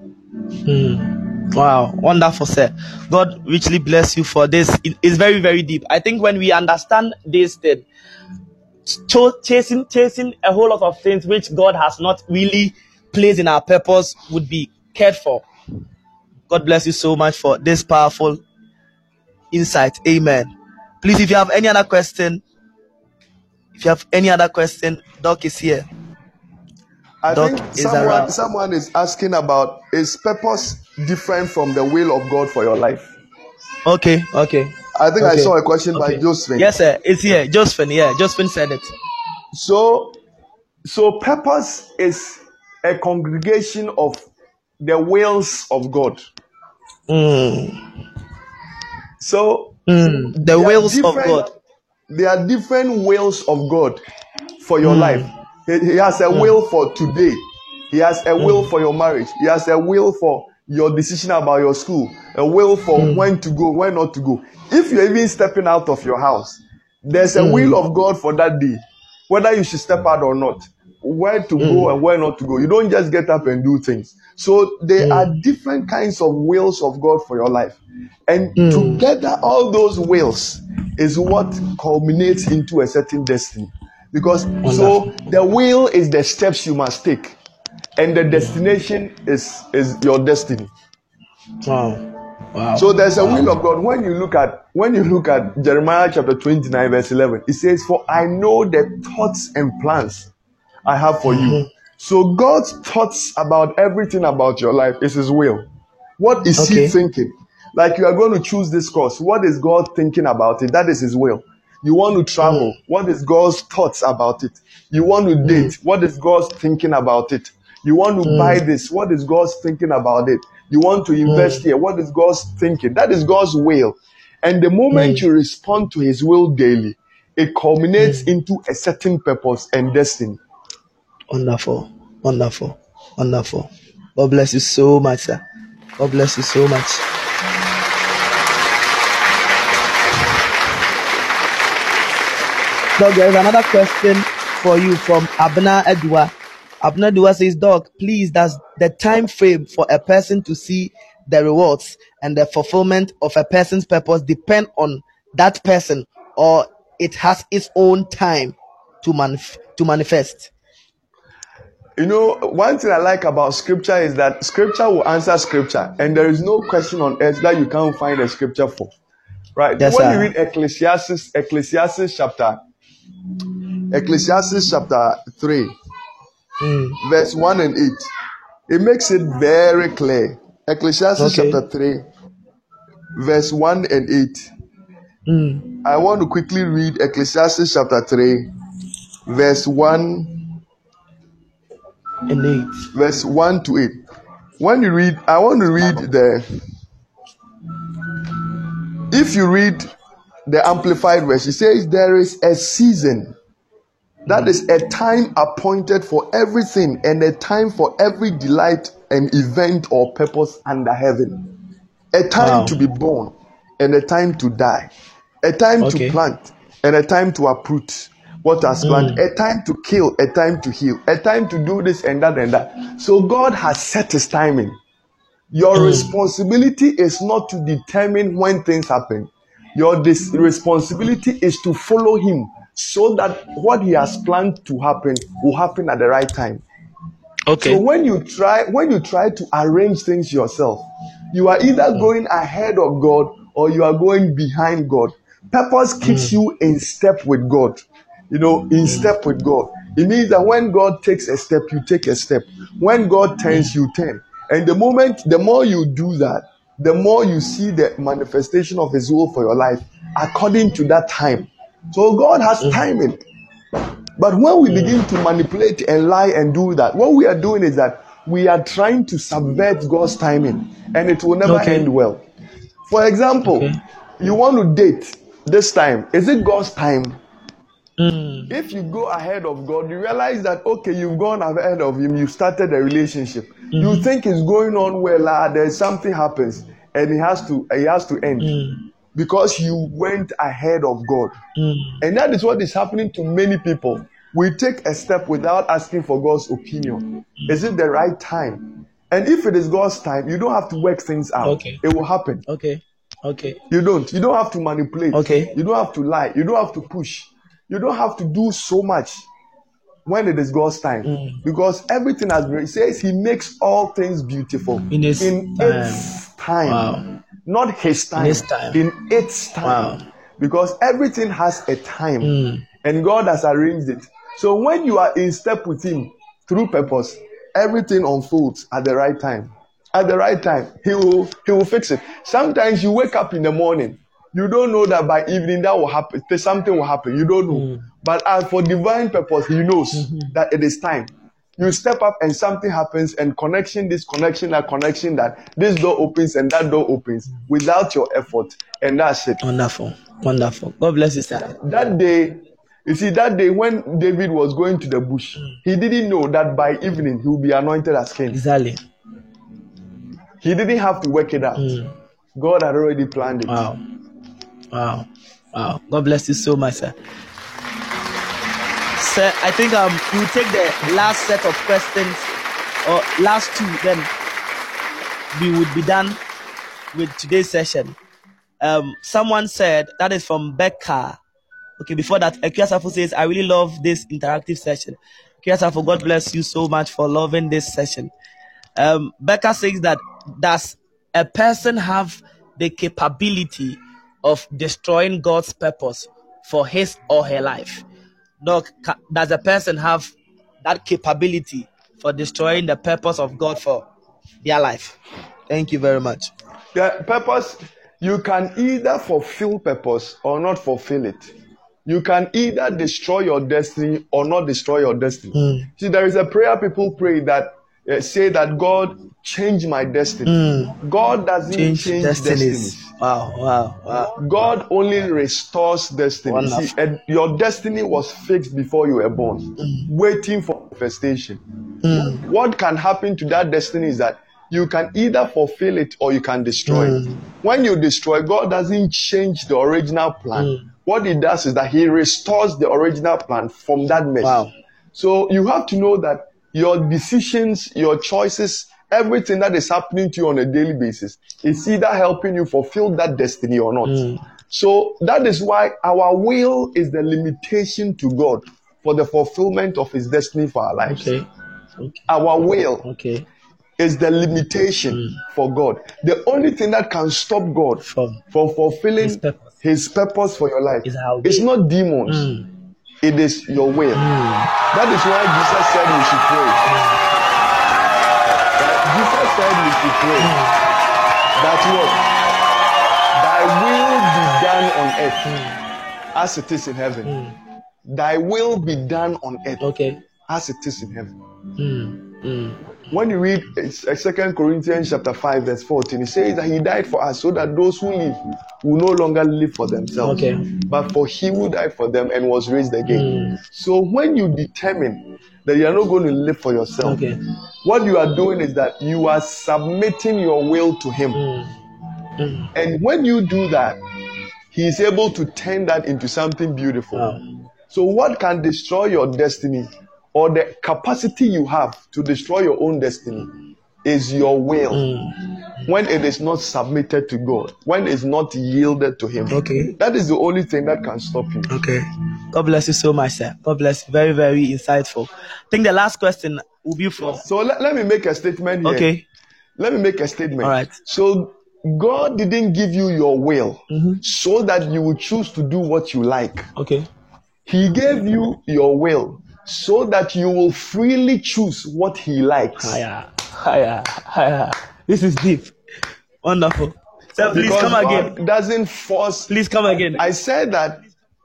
Wow, wonderful, sir. God richly bless you for this. It is very, very deep. I think when we understand this, then chasing a whole lot of things which God has not really placed in our purpose would be cared for. God bless you so much for this powerful insight. Amen. Please, if you have any other question, Doc is here. I think someone is asking about, is purpose different from the will of God for your life? Okay. I think I saw a question by Josephine. Yes, sir. It's here. Josephine. Yeah, Josephine said it. So purpose is a congregation of the wills of God. So the wills of God. There are different wills of God for your life. He has a will for today. He has a will for your marriage. He has a will for your decision about your school. A will for when to go, when not to go. If you're even stepping out of your house, there's a will of God for that day, whether you should step out or not, where to go and where not to go. You don't just get up and do things. So there are different kinds of wills of God for your life. And together, all those wills is what culminates into a certain destiny. Because so the will is the steps you must take, and the destination is your destiny. Wow. So there's a will of God. When you look at Jeremiah chapter 29 verse 11, it says, "For I know the thoughts and plans I have for you." So God's thoughts about everything about your life is His will. What is He thinking? Like, you are going to choose this course. What is God thinking about it? That is His will. You want to travel. What is God's thoughts about it? You want to date. What is God's thinking about it? You want to buy this. What is God's thinking about it? You want to invest here. What is God's thinking? That is God's will. And the moment you respond to His will daily, it culminates into a certain purpose and destiny. Wonderful. God bless you so much, sir. God bless you so much. Doc, there is another question for you from Abna Edwa. Abna Edwa says, "Doc, please, does the time frame for a person to see the rewards and the fulfillment of a person's purpose depend on that person, or it has its own time to manifest?" You know, one thing I like about scripture is that scripture will answer scripture, and there is no question on earth that you can't find a scripture for. Right? Yes, when sir. you read Ecclesiastes chapter 3, verse 1 and 8, it makes it very clear. Ecclesiastes chapter 3, verse 1 and 8. I want to quickly read Ecclesiastes chapter 3, verse 1 and 8. Verse 1 to 8. When you read, I want to read if you read the Amplified Version, it says, "There is a season, that is a time appointed for everything, and a time for every delight and event or purpose under heaven. A time to be born and a time to die. A time to plant and a time to uproot what has planted. A time to kill, a time to heal. A time to do this and that and that." So God has set His timing. Your responsibility is not to determine when things happen. Your responsibility is to follow Him, so that what He has planned to happen will happen at the right time. So when you try to arrange things yourself, you are either going ahead of God or you are going behind God. Purpose keeps you in step with God. You know, in step with God. It means that when God takes a step, you take a step. When God turns, you turn. And the more you do that, the more you see the manifestation of His will for your life according to that time. So God has timing. But when we begin to manipulate and lie and do that, what we are doing is that we are trying to subvert God's timing, and it will never end well. For example, you want to date this time. Is it God's time? If you go ahead of God, you realize that, you've gone ahead of Him, you started a relationship. You think it's going on well, there's something happens, and it has to end. Because you went ahead of God. And that is what is happening to many people. We take a step without asking for God's opinion. Is it the right time? And if it is God's time, you don't have to work things out. It will happen. You don't have to manipulate. You don't have to lie. You don't have to push. You don't have to do so much when it is God's time. Because everything has been, it says He makes all things beautiful in its time. Wow. Not His time. In its time. Because everything has a time. And God has arranged it. So when you are in step with Him through purpose, everything unfolds at the right time. at the right time, he will fix it. Sometimes you wake up in the morning, you don't know that by evening that will happen. Something will happen. You don't know. But as for divine purpose, he knows that it is time. You step up and something happens, and connection, this connection, that connection, that this door opens and that door opens without your effort, and that's it. Wonderful. Wonderful. God bless you, sir. That day, you see, that day when David was going to the bush, he didn't know that by evening he will be anointed as king. Exactly. He didn't have to work it out. God had already planned it. Wow. Wow. Wow. God bless you so much, sir. Sir, I think we'll take the last set of questions, or last two, then we would be done with today's session. Someone said, that is from Becca. Okay, before that, Ekiasafo says, I really love this interactive session. Ekiasafo, God bless you so much for loving this session. Becca says that, does a person have the capability of destroying God's purpose for his or her life? Does a person have that capability for destroying the purpose of God for their life? Thank you very much. The purpose, you can either fulfill purpose or not fulfill it. You can either destroy your destiny or not destroy your destiny. See, there is a prayer people pray that say that God change my destiny. God doesn't change destinies. Wow. God only restores destiny. See, your destiny was fixed before you were born, waiting for manifestation. What can happen to that destiny is that you can either fulfill it or you can destroy it. When you destroy, God doesn't change the original plan. What he does is that he restores the original plan from that mess. Wow. So you have to know that your decisions, your choices, everything that is happening to you on a daily basis is either helping you fulfill that destiny or not. So that is why our will is the limitation to God for the fulfillment of his destiny for our lives. Okay. Our will is the limitation for God. The only thing that can stop God from fulfilling his purpose for your life is not demons. It is your will. That is why Jesus said we should pray. Jesus said we should pray that what? Thy will be done on earth as it is in heaven. Thy will be done on earth as it is in heaven. When you read 2 Corinthians chapter 5 verse 14, it says that he died for us so that those who live will no longer live for themselves, but for he who died for them and was raised again. So when you determine that you are not going to live for yourself, what you are doing is that you are submitting your will to him. And when you do that, he is able to turn that into something beautiful. So what can destroy your destiny, or the capacity you have to destroy your own destiny, is your will. When it is not submitted to God, when it's not yielded to him, that is the only thing that can stop you. God bless you so much, sir. God bless you. Very, very insightful. I think the last question will be for... So let me make a statement here. Let me make a statement. All right. So God didn't give you your will so that you will choose to do what you like. He gave you your will so that you will freely choose what he likes. This is deep. Wonderful. So please come again. God doesn't force. Please come again. I said that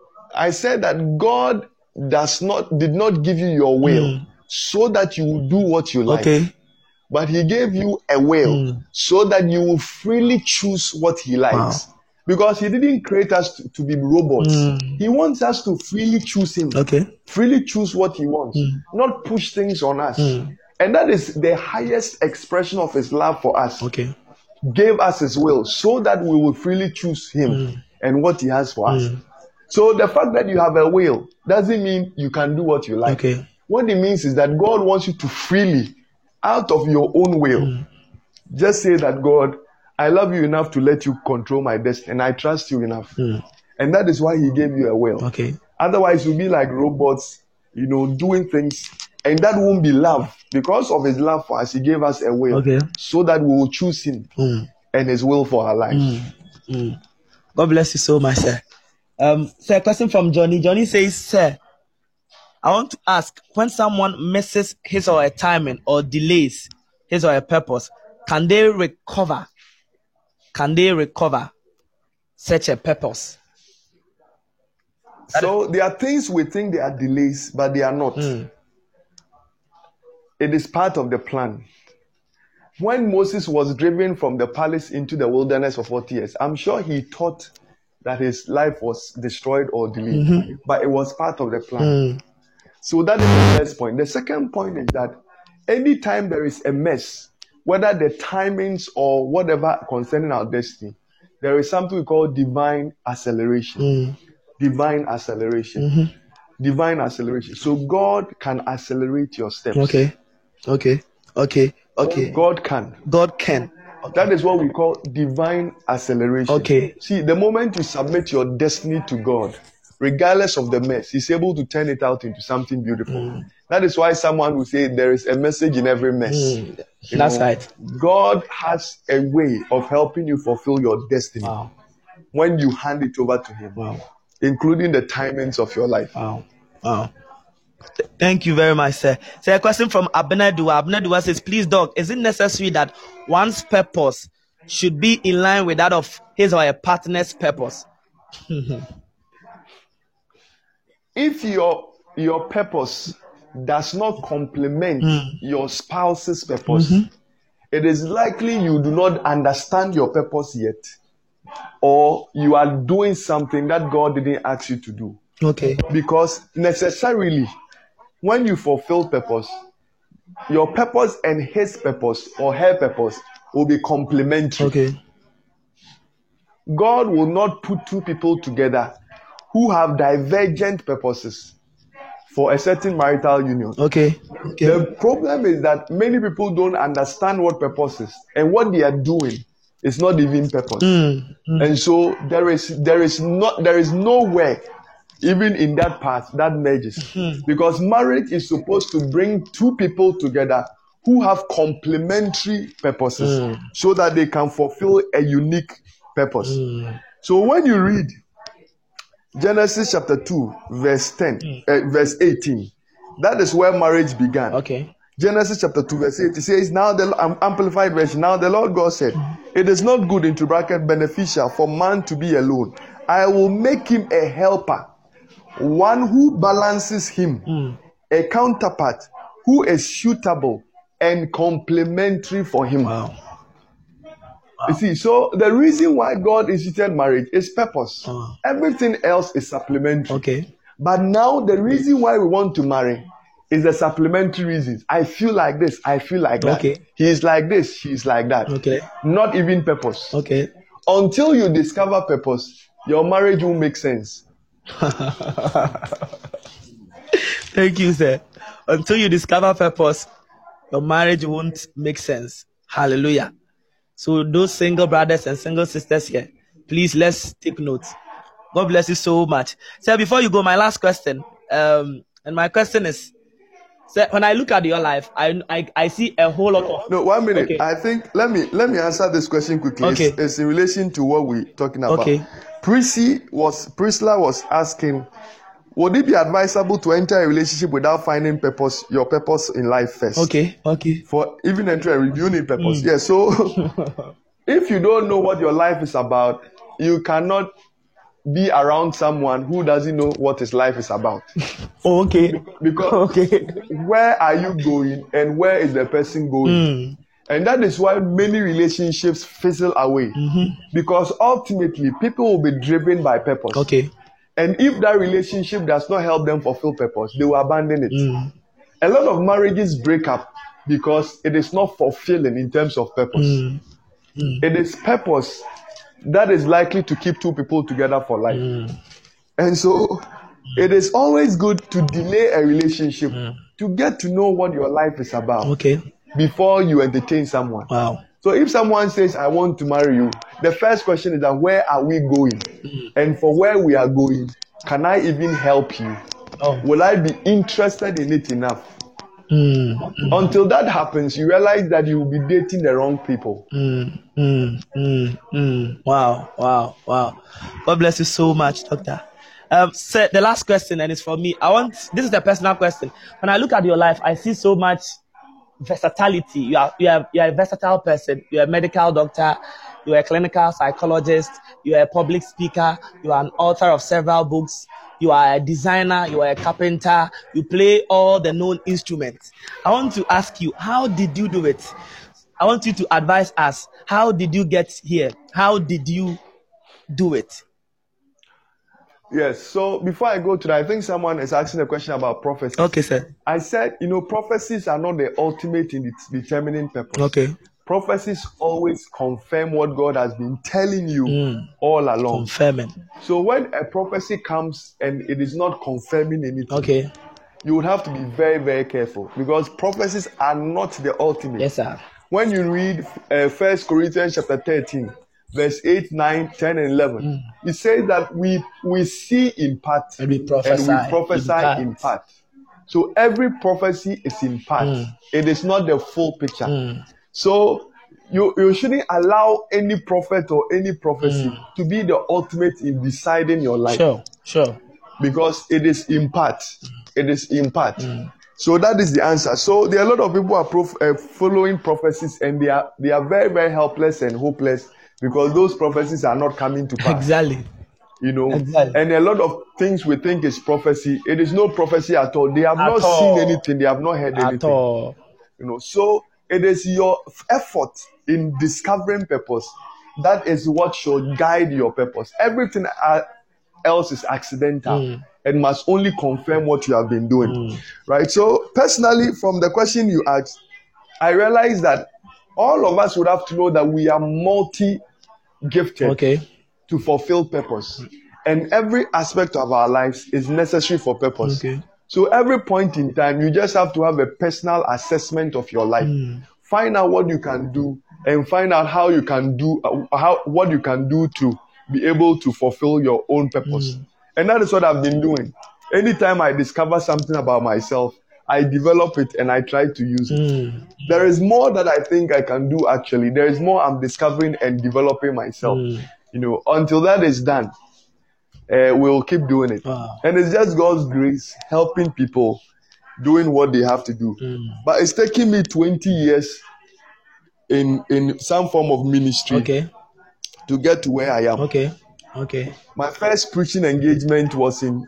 God did not give you your will so that you will do what you like. But he gave you a will so that you will freely choose what he likes. Because he didn't create us to be robots. He wants us to freely choose him. Freely choose what he wants. Not push things on us. And that is the highest expression of his love for us. Gave us his will so that we will freely choose him and what he has for us. So the fact that you have a will doesn't mean you can do what you like. What it means is that God wants you to freely, out of your own will, just say that, God, I love you enough to let you control my destiny, and I trust you enough. And that is why he gave you a will. Otherwise, you'll be like robots, doing things, and that won't be love. Because of his love for us, he gave us a will so that we will choose him and his will for our lives. God bless you so much, sir. So a question from Johnny. Johnny says, sir, I want to ask, when someone misses his or her timing or delays his or her purpose, can they recover? Can they recover such a purpose? So there are things we think they are delays, but they are not. It is part of the plan. When Moses was driven from the palace into the wilderness for 40 years, I'm sure he thought that his life was destroyed or delayed, but it was part of the plan. So that is the first point. The second point is that anytime there is a mess, whether the timings or whatever concerning our destiny, there is something we call divine acceleration. Divine acceleration. Divine acceleration. So God can accelerate your steps. Okay. God can. That is what we call divine acceleration. Okay. See, the moment you submit your destiny to God, regardless of the mess, He's able to turn it out into something beautiful. That is why someone will say there is a message in every mess. That's right. God has a way of helping you fulfill your destiny when you hand it over to Him, including the timings of your life. Thank you very much, sir. So a question from Abnedua. Abnedua says, please, Doc, is it necessary that one's purpose should be in line with that of his or a partner's purpose? If your purpose does not complement your spouse's purpose, it is likely you do not understand your purpose yet, or you are doing something that God didn't ask you to do. Okay. Because necessarily, when you fulfill purpose, your purpose and his purpose or her purpose will be complementary. Okay. God will not put two people together who have divergent purposes for a certain marital union. Okay. The problem is that many people don't understand what purpose is, and what they are doing is not even purpose. And so there is nowhere, even in that path, that merges. Because marriage is supposed to bring two people together who have complementary purposes so that they can fulfill a unique purpose. So when you read Genesis chapter 2, verse 18, that is where marriage began. Okay. Genesis chapter 2, verse 8, it says, now the Amplified version, now the Lord God said, it is not good, into bracket, beneficial for man to be alone. I will make him a helper, one who balances him, a counterpart who is suitable and complementary for him. You see, so the reason why God instituted marriage is purpose. Everything else is supplementary. Okay. But now the reason why we want to marry is the supplementary reasons. I feel like this, I feel like that. Okay. He is like this, she is like that. Okay. Not even purpose. Okay. Until you discover purpose, your marriage won't make sense. Thank you, sir. Until you discover purpose, your marriage won't make sense. Hallelujah. So those single brothers and single sisters here, please, let's take notes. God bless you so much. Sir, before you go, my last question, and my question is, sir, when I look at your life, I see a whole lot of... No, 1 minute. Okay. I think, let me answer this question quickly. Okay. It's in relation to what we're talking about. Okay. Priscilla was asking, would it be advisable to enter a relationship without finding your purpose in life first? Okay. For even entering, you need purpose. Yeah, so if you don't know what your life is about, you cannot be around someone who doesn't know what his life is about. Okay. Because where are you going and where is the person going? And that is why many relationships fizzle away. Because ultimately, people will be driven by purpose. Okay. And if that relationship does not help them fulfill purpose, they will abandon it. A lot of marriages break up because it is not fulfilling in terms of purpose. It is purpose that is likely to keep two people together for life. And so it is always good to delay a relationship to get to know what your life is about before you entertain someone. Wow. So if someone says, I want to marry you, the first question is that where are we going? And for where we are going, can I even help you? Will I be interested in it enough? Until that happens, you realize that you will be dating the wrong people. Wow. God bless you so much, Doctor. Sir, the last question, and it's for me. This is a personal question. When I look at your life, I see so much versatility. You are a versatile person. You are a medical doctor. You are a clinical psychologist. You are a public speaker. You are an author of several books. You are a designer. You are a carpenter. You play all the known instruments. I want to ask you, how did you do it? I want you to advise us. How did you get here? How did you do it? Yes. So before I go to that, I think someone is asking a question about prophecies. Okay, sir. I said, prophecies are not the ultimate in its determining purpose. Okay. Prophecies always confirm what God has been telling you all along. Confirming. So when a prophecy comes and it is not confirming anything, okay, you would have to be very, very careful, because prophecies are not the ultimate. Yes, sir. When you read 1 Corinthians chapter 13, verse 8, 9, 10, and 11, it says that we see in part and we prophesy in part. So every prophecy is in part. It is not the full picture. So you shouldn't allow any prophet or any prophecy to be the ultimate in deciding your life. Sure. Because it is in part. It is in part. So that is the answer. So there are a lot of people who are following prophecies, and they are very, very helpless and hopeless, because those prophecies are not coming to pass. Exactly. Exactly. And a lot of things we think is prophecy. It is no prophecy at all. They have not seen anything. They have not heard anything. At all. So it is your effort in discovering purpose that is what should guide your purpose. Everything else is accidental and must only confirm what you have been doing. Right? So personally, from the question you asked, I realized that all of us would have to know that we are multi-gifted to fulfill purpose. And every aspect of our lives is necessary for purpose. So every point in time, you just have to have a personal assessment of your life. Find out what you can do, and find out how you can do, what you can do to be able to fulfill your own purpose. And that is what I've been doing. Anytime I discover something about myself, I develop it and I try to use it. There is more that I think I can do, actually. There is more I'm discovering and developing myself. Until that is done, we'll keep doing it. Wow. And it's just God's grace helping people doing what they have to do. But it's taking me 20 years in some form of ministry to get to where I am. Okay. My first preaching engagement was in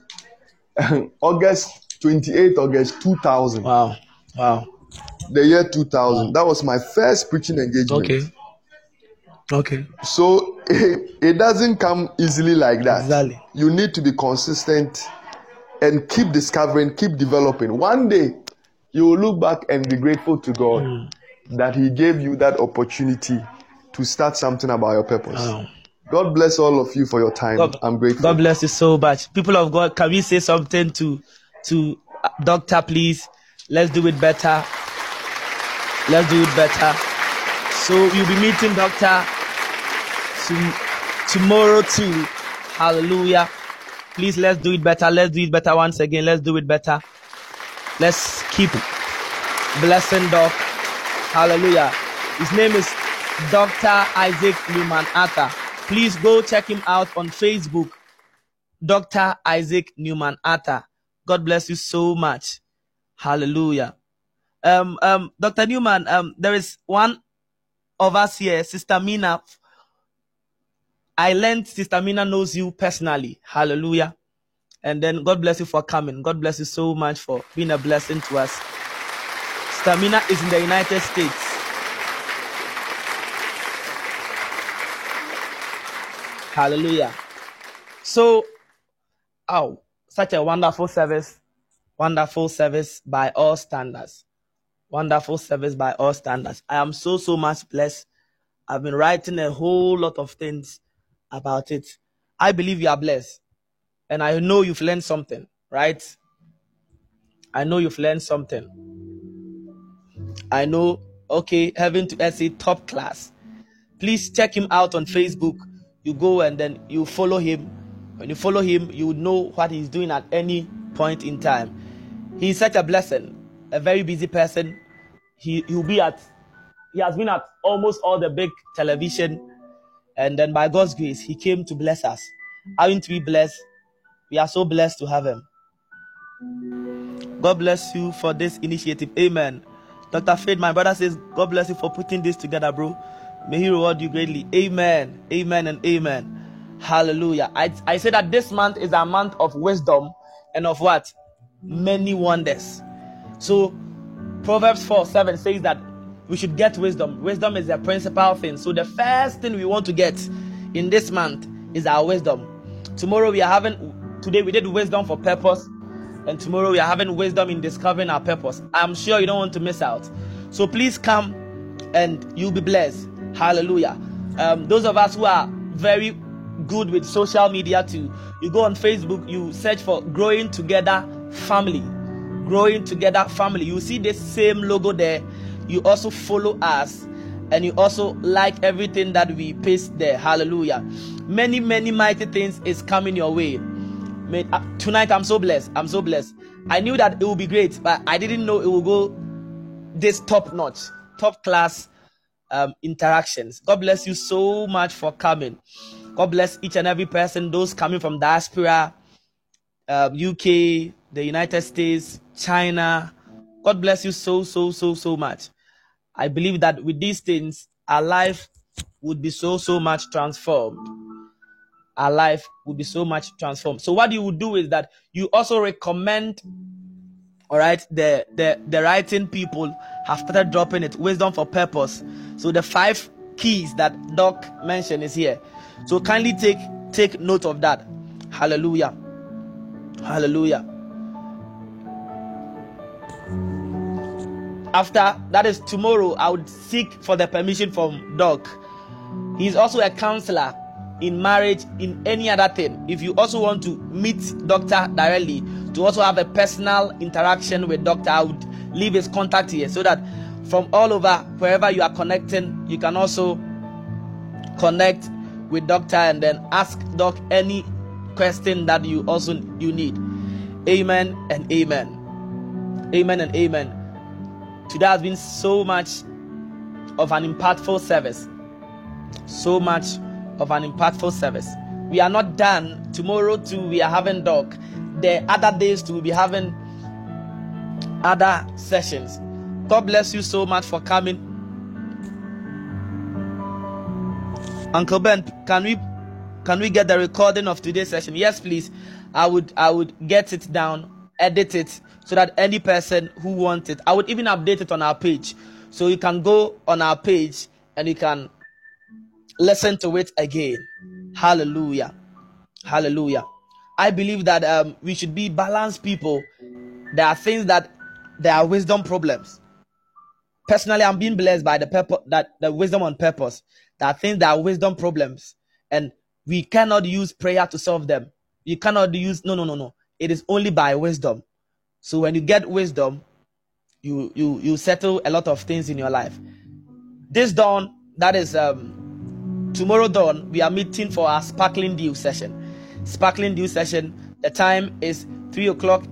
August 2000. Wow. The year 2000. Wow. That was my first preaching engagement. Okay. So it doesn't come easily like that. Exactly. You need to be consistent and keep discovering, keep developing. One day, you will look back and be grateful to God that He gave you that opportunity to start something about your purpose. Wow. God bless all of you for your time. I'm grateful. God bless you so much. People of God, can we say something to Doctor, please? Let's do it better. So you'll be meeting Doctor tomorrow too. Hallelujah. Please, let's do it better. Let's do it better once again. Let's do it better. Let's keep blessing Doc. Hallelujah. His name is Dr. Isaac Newman-Arthur. Please go check him out on Facebook. Dr. Isaac Newman-Arthur. God bless you so much. Hallelujah. Dr. Newman, there is one of us here, Sister Mina. I learned Sister Mina knows you personally. Hallelujah. And then God bless you for coming. God bless you so much for being a blessing to us. Sister Mina is in the United States. Hallelujah. So, such a wonderful service by all standards. Wonderful service by all standards. I am so much blessed. I've been writing a whole lot of things about it. I believe you are blessed. And I know you've learned something, right? I know you've learned something. I know, Heaven to Earth, top class. Please check him out on Facebook. You go and then you follow him. When you follow him, you know what he's doing at any point in time. He's such a blessing, a very busy person. He has been at almost all the big television, and then by God's grace, he came to bless us. Aren't we blessed? We are so blessed to have him. God bless you for this initiative. Amen. Dr. Fade, my brother says, God bless you for putting this together, bro. May He reward you greatly. Amen. Amen and amen. Hallelujah. I say that this month is a month of wisdom and of what? Many wonders. So Proverbs 4:7 says that we should get wisdom. Wisdom is the principal thing. So the first thing we want to get in this month is our wisdom. Today we did wisdom for purpose, and tomorrow we are having wisdom in discovering our purpose. I'm sure you don't want to miss out. So please come and you'll be blessed. Hallelujah. Those of us who are very good with social media too, you go on Facebook, you search for Growing Together Family. Growing Together Family. You see this same logo there. You also follow us, and you also like everything that we paste there. Hallelujah. Many mighty things is coming your way. Tonight I'm so blessed. I knew that it would be great, but I didn't know it would go this top notch, top class interactions. God bless you so much for coming. God bless each and every person, those coming from diaspora, UK, the United States, China. God bless you so much. I believe that with these things, our life would be so much transformed. Our life would be so much transformed. So what you would do is that you also recommend, all right, the writing people have started dropping it, wisdom for purpose. So the 5 keys that Doc mentioned is here. So kindly take note of that. Hallelujah. Hallelujah. After that is tomorrow, I would seek for the permission from Doc. He's also a counselor in marriage, in any other thing. If you also want to meet Doctor directly, to also have a personal interaction with Doctor, I would leave his contact here so that from all over, wherever you are connecting, you can also connect with Doctor and then ask Doc any question that you need. Amen and amen. Amen and amen. Today has been so much of an impactful service. So much of an impactful service. We are not done. Tomorrow too, we are having Doc. The other days too, we'll be having other sessions. God bless you so much for coming. Uncle Ben, can we get the recording of today's session? Yes, please. I would get it down, edit it, so that any person who wants it, I would even update it on our page. So you can go on our page and you can listen to it again. Hallelujah. Hallelujah. I believe that we should be balanced people. There are things that there are wisdom problems. Personally, I'm being blessed by the wisdom on purpose. There are things that are wisdom problems, and we cannot use prayer to solve them. You cannot use no. It is only by wisdom. So when you get wisdom, you settle a lot of things in your life. This dawn, that is tomorrow dawn, we are meeting for our Sparkling Dew session. Sparkling Dew session. The time is 3:00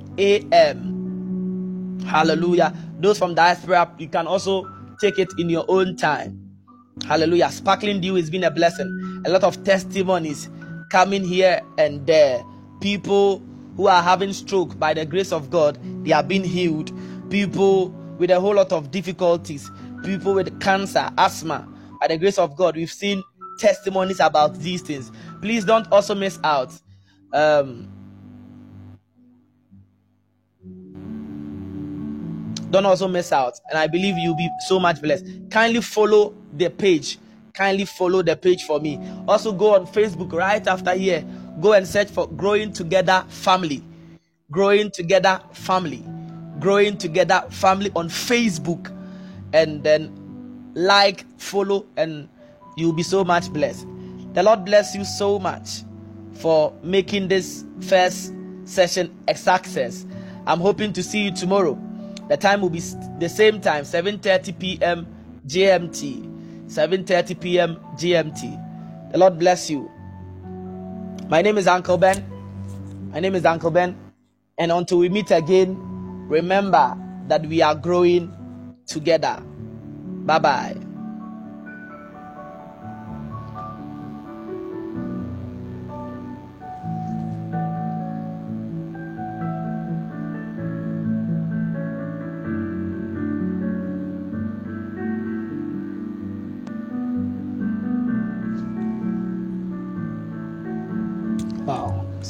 a.m. Hallelujah. Those from diaspora, you can also take it in your own time. Hallelujah. Sparkling Dew has been a blessing. A lot of testimonies coming here and there. People who are having stroke, by the grace of God, they are being healed. People with a whole lot of difficulties. People with cancer, asthma, by the grace of God, we've seen testimonies about these things. Please don't also miss out. Don't also miss out, and I believe you'll be so much blessed. Kindly follow the page. Kindly follow the page for me. Also go on Facebook right after here. Go and search for Growing Together Family. Growing Together Family. Growing Together Family on Facebook, and then like, follow, and you'll be so much blessed. The Lord bless you so much for making this first session a success. I'm hoping to see you tomorrow. The time will be the same time, 7:30 p.m. GMT. 7:30 p.m. GMT. The Lord bless you. My name is Uncle Ben. And until we meet again, remember that we are growing together. Bye-bye.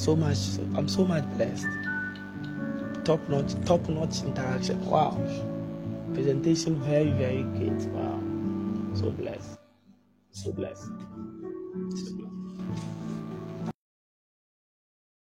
so much blessed. Top notch interaction. Wow. Presentation very, very great. Wow. So blessed. So blessed. So blessed.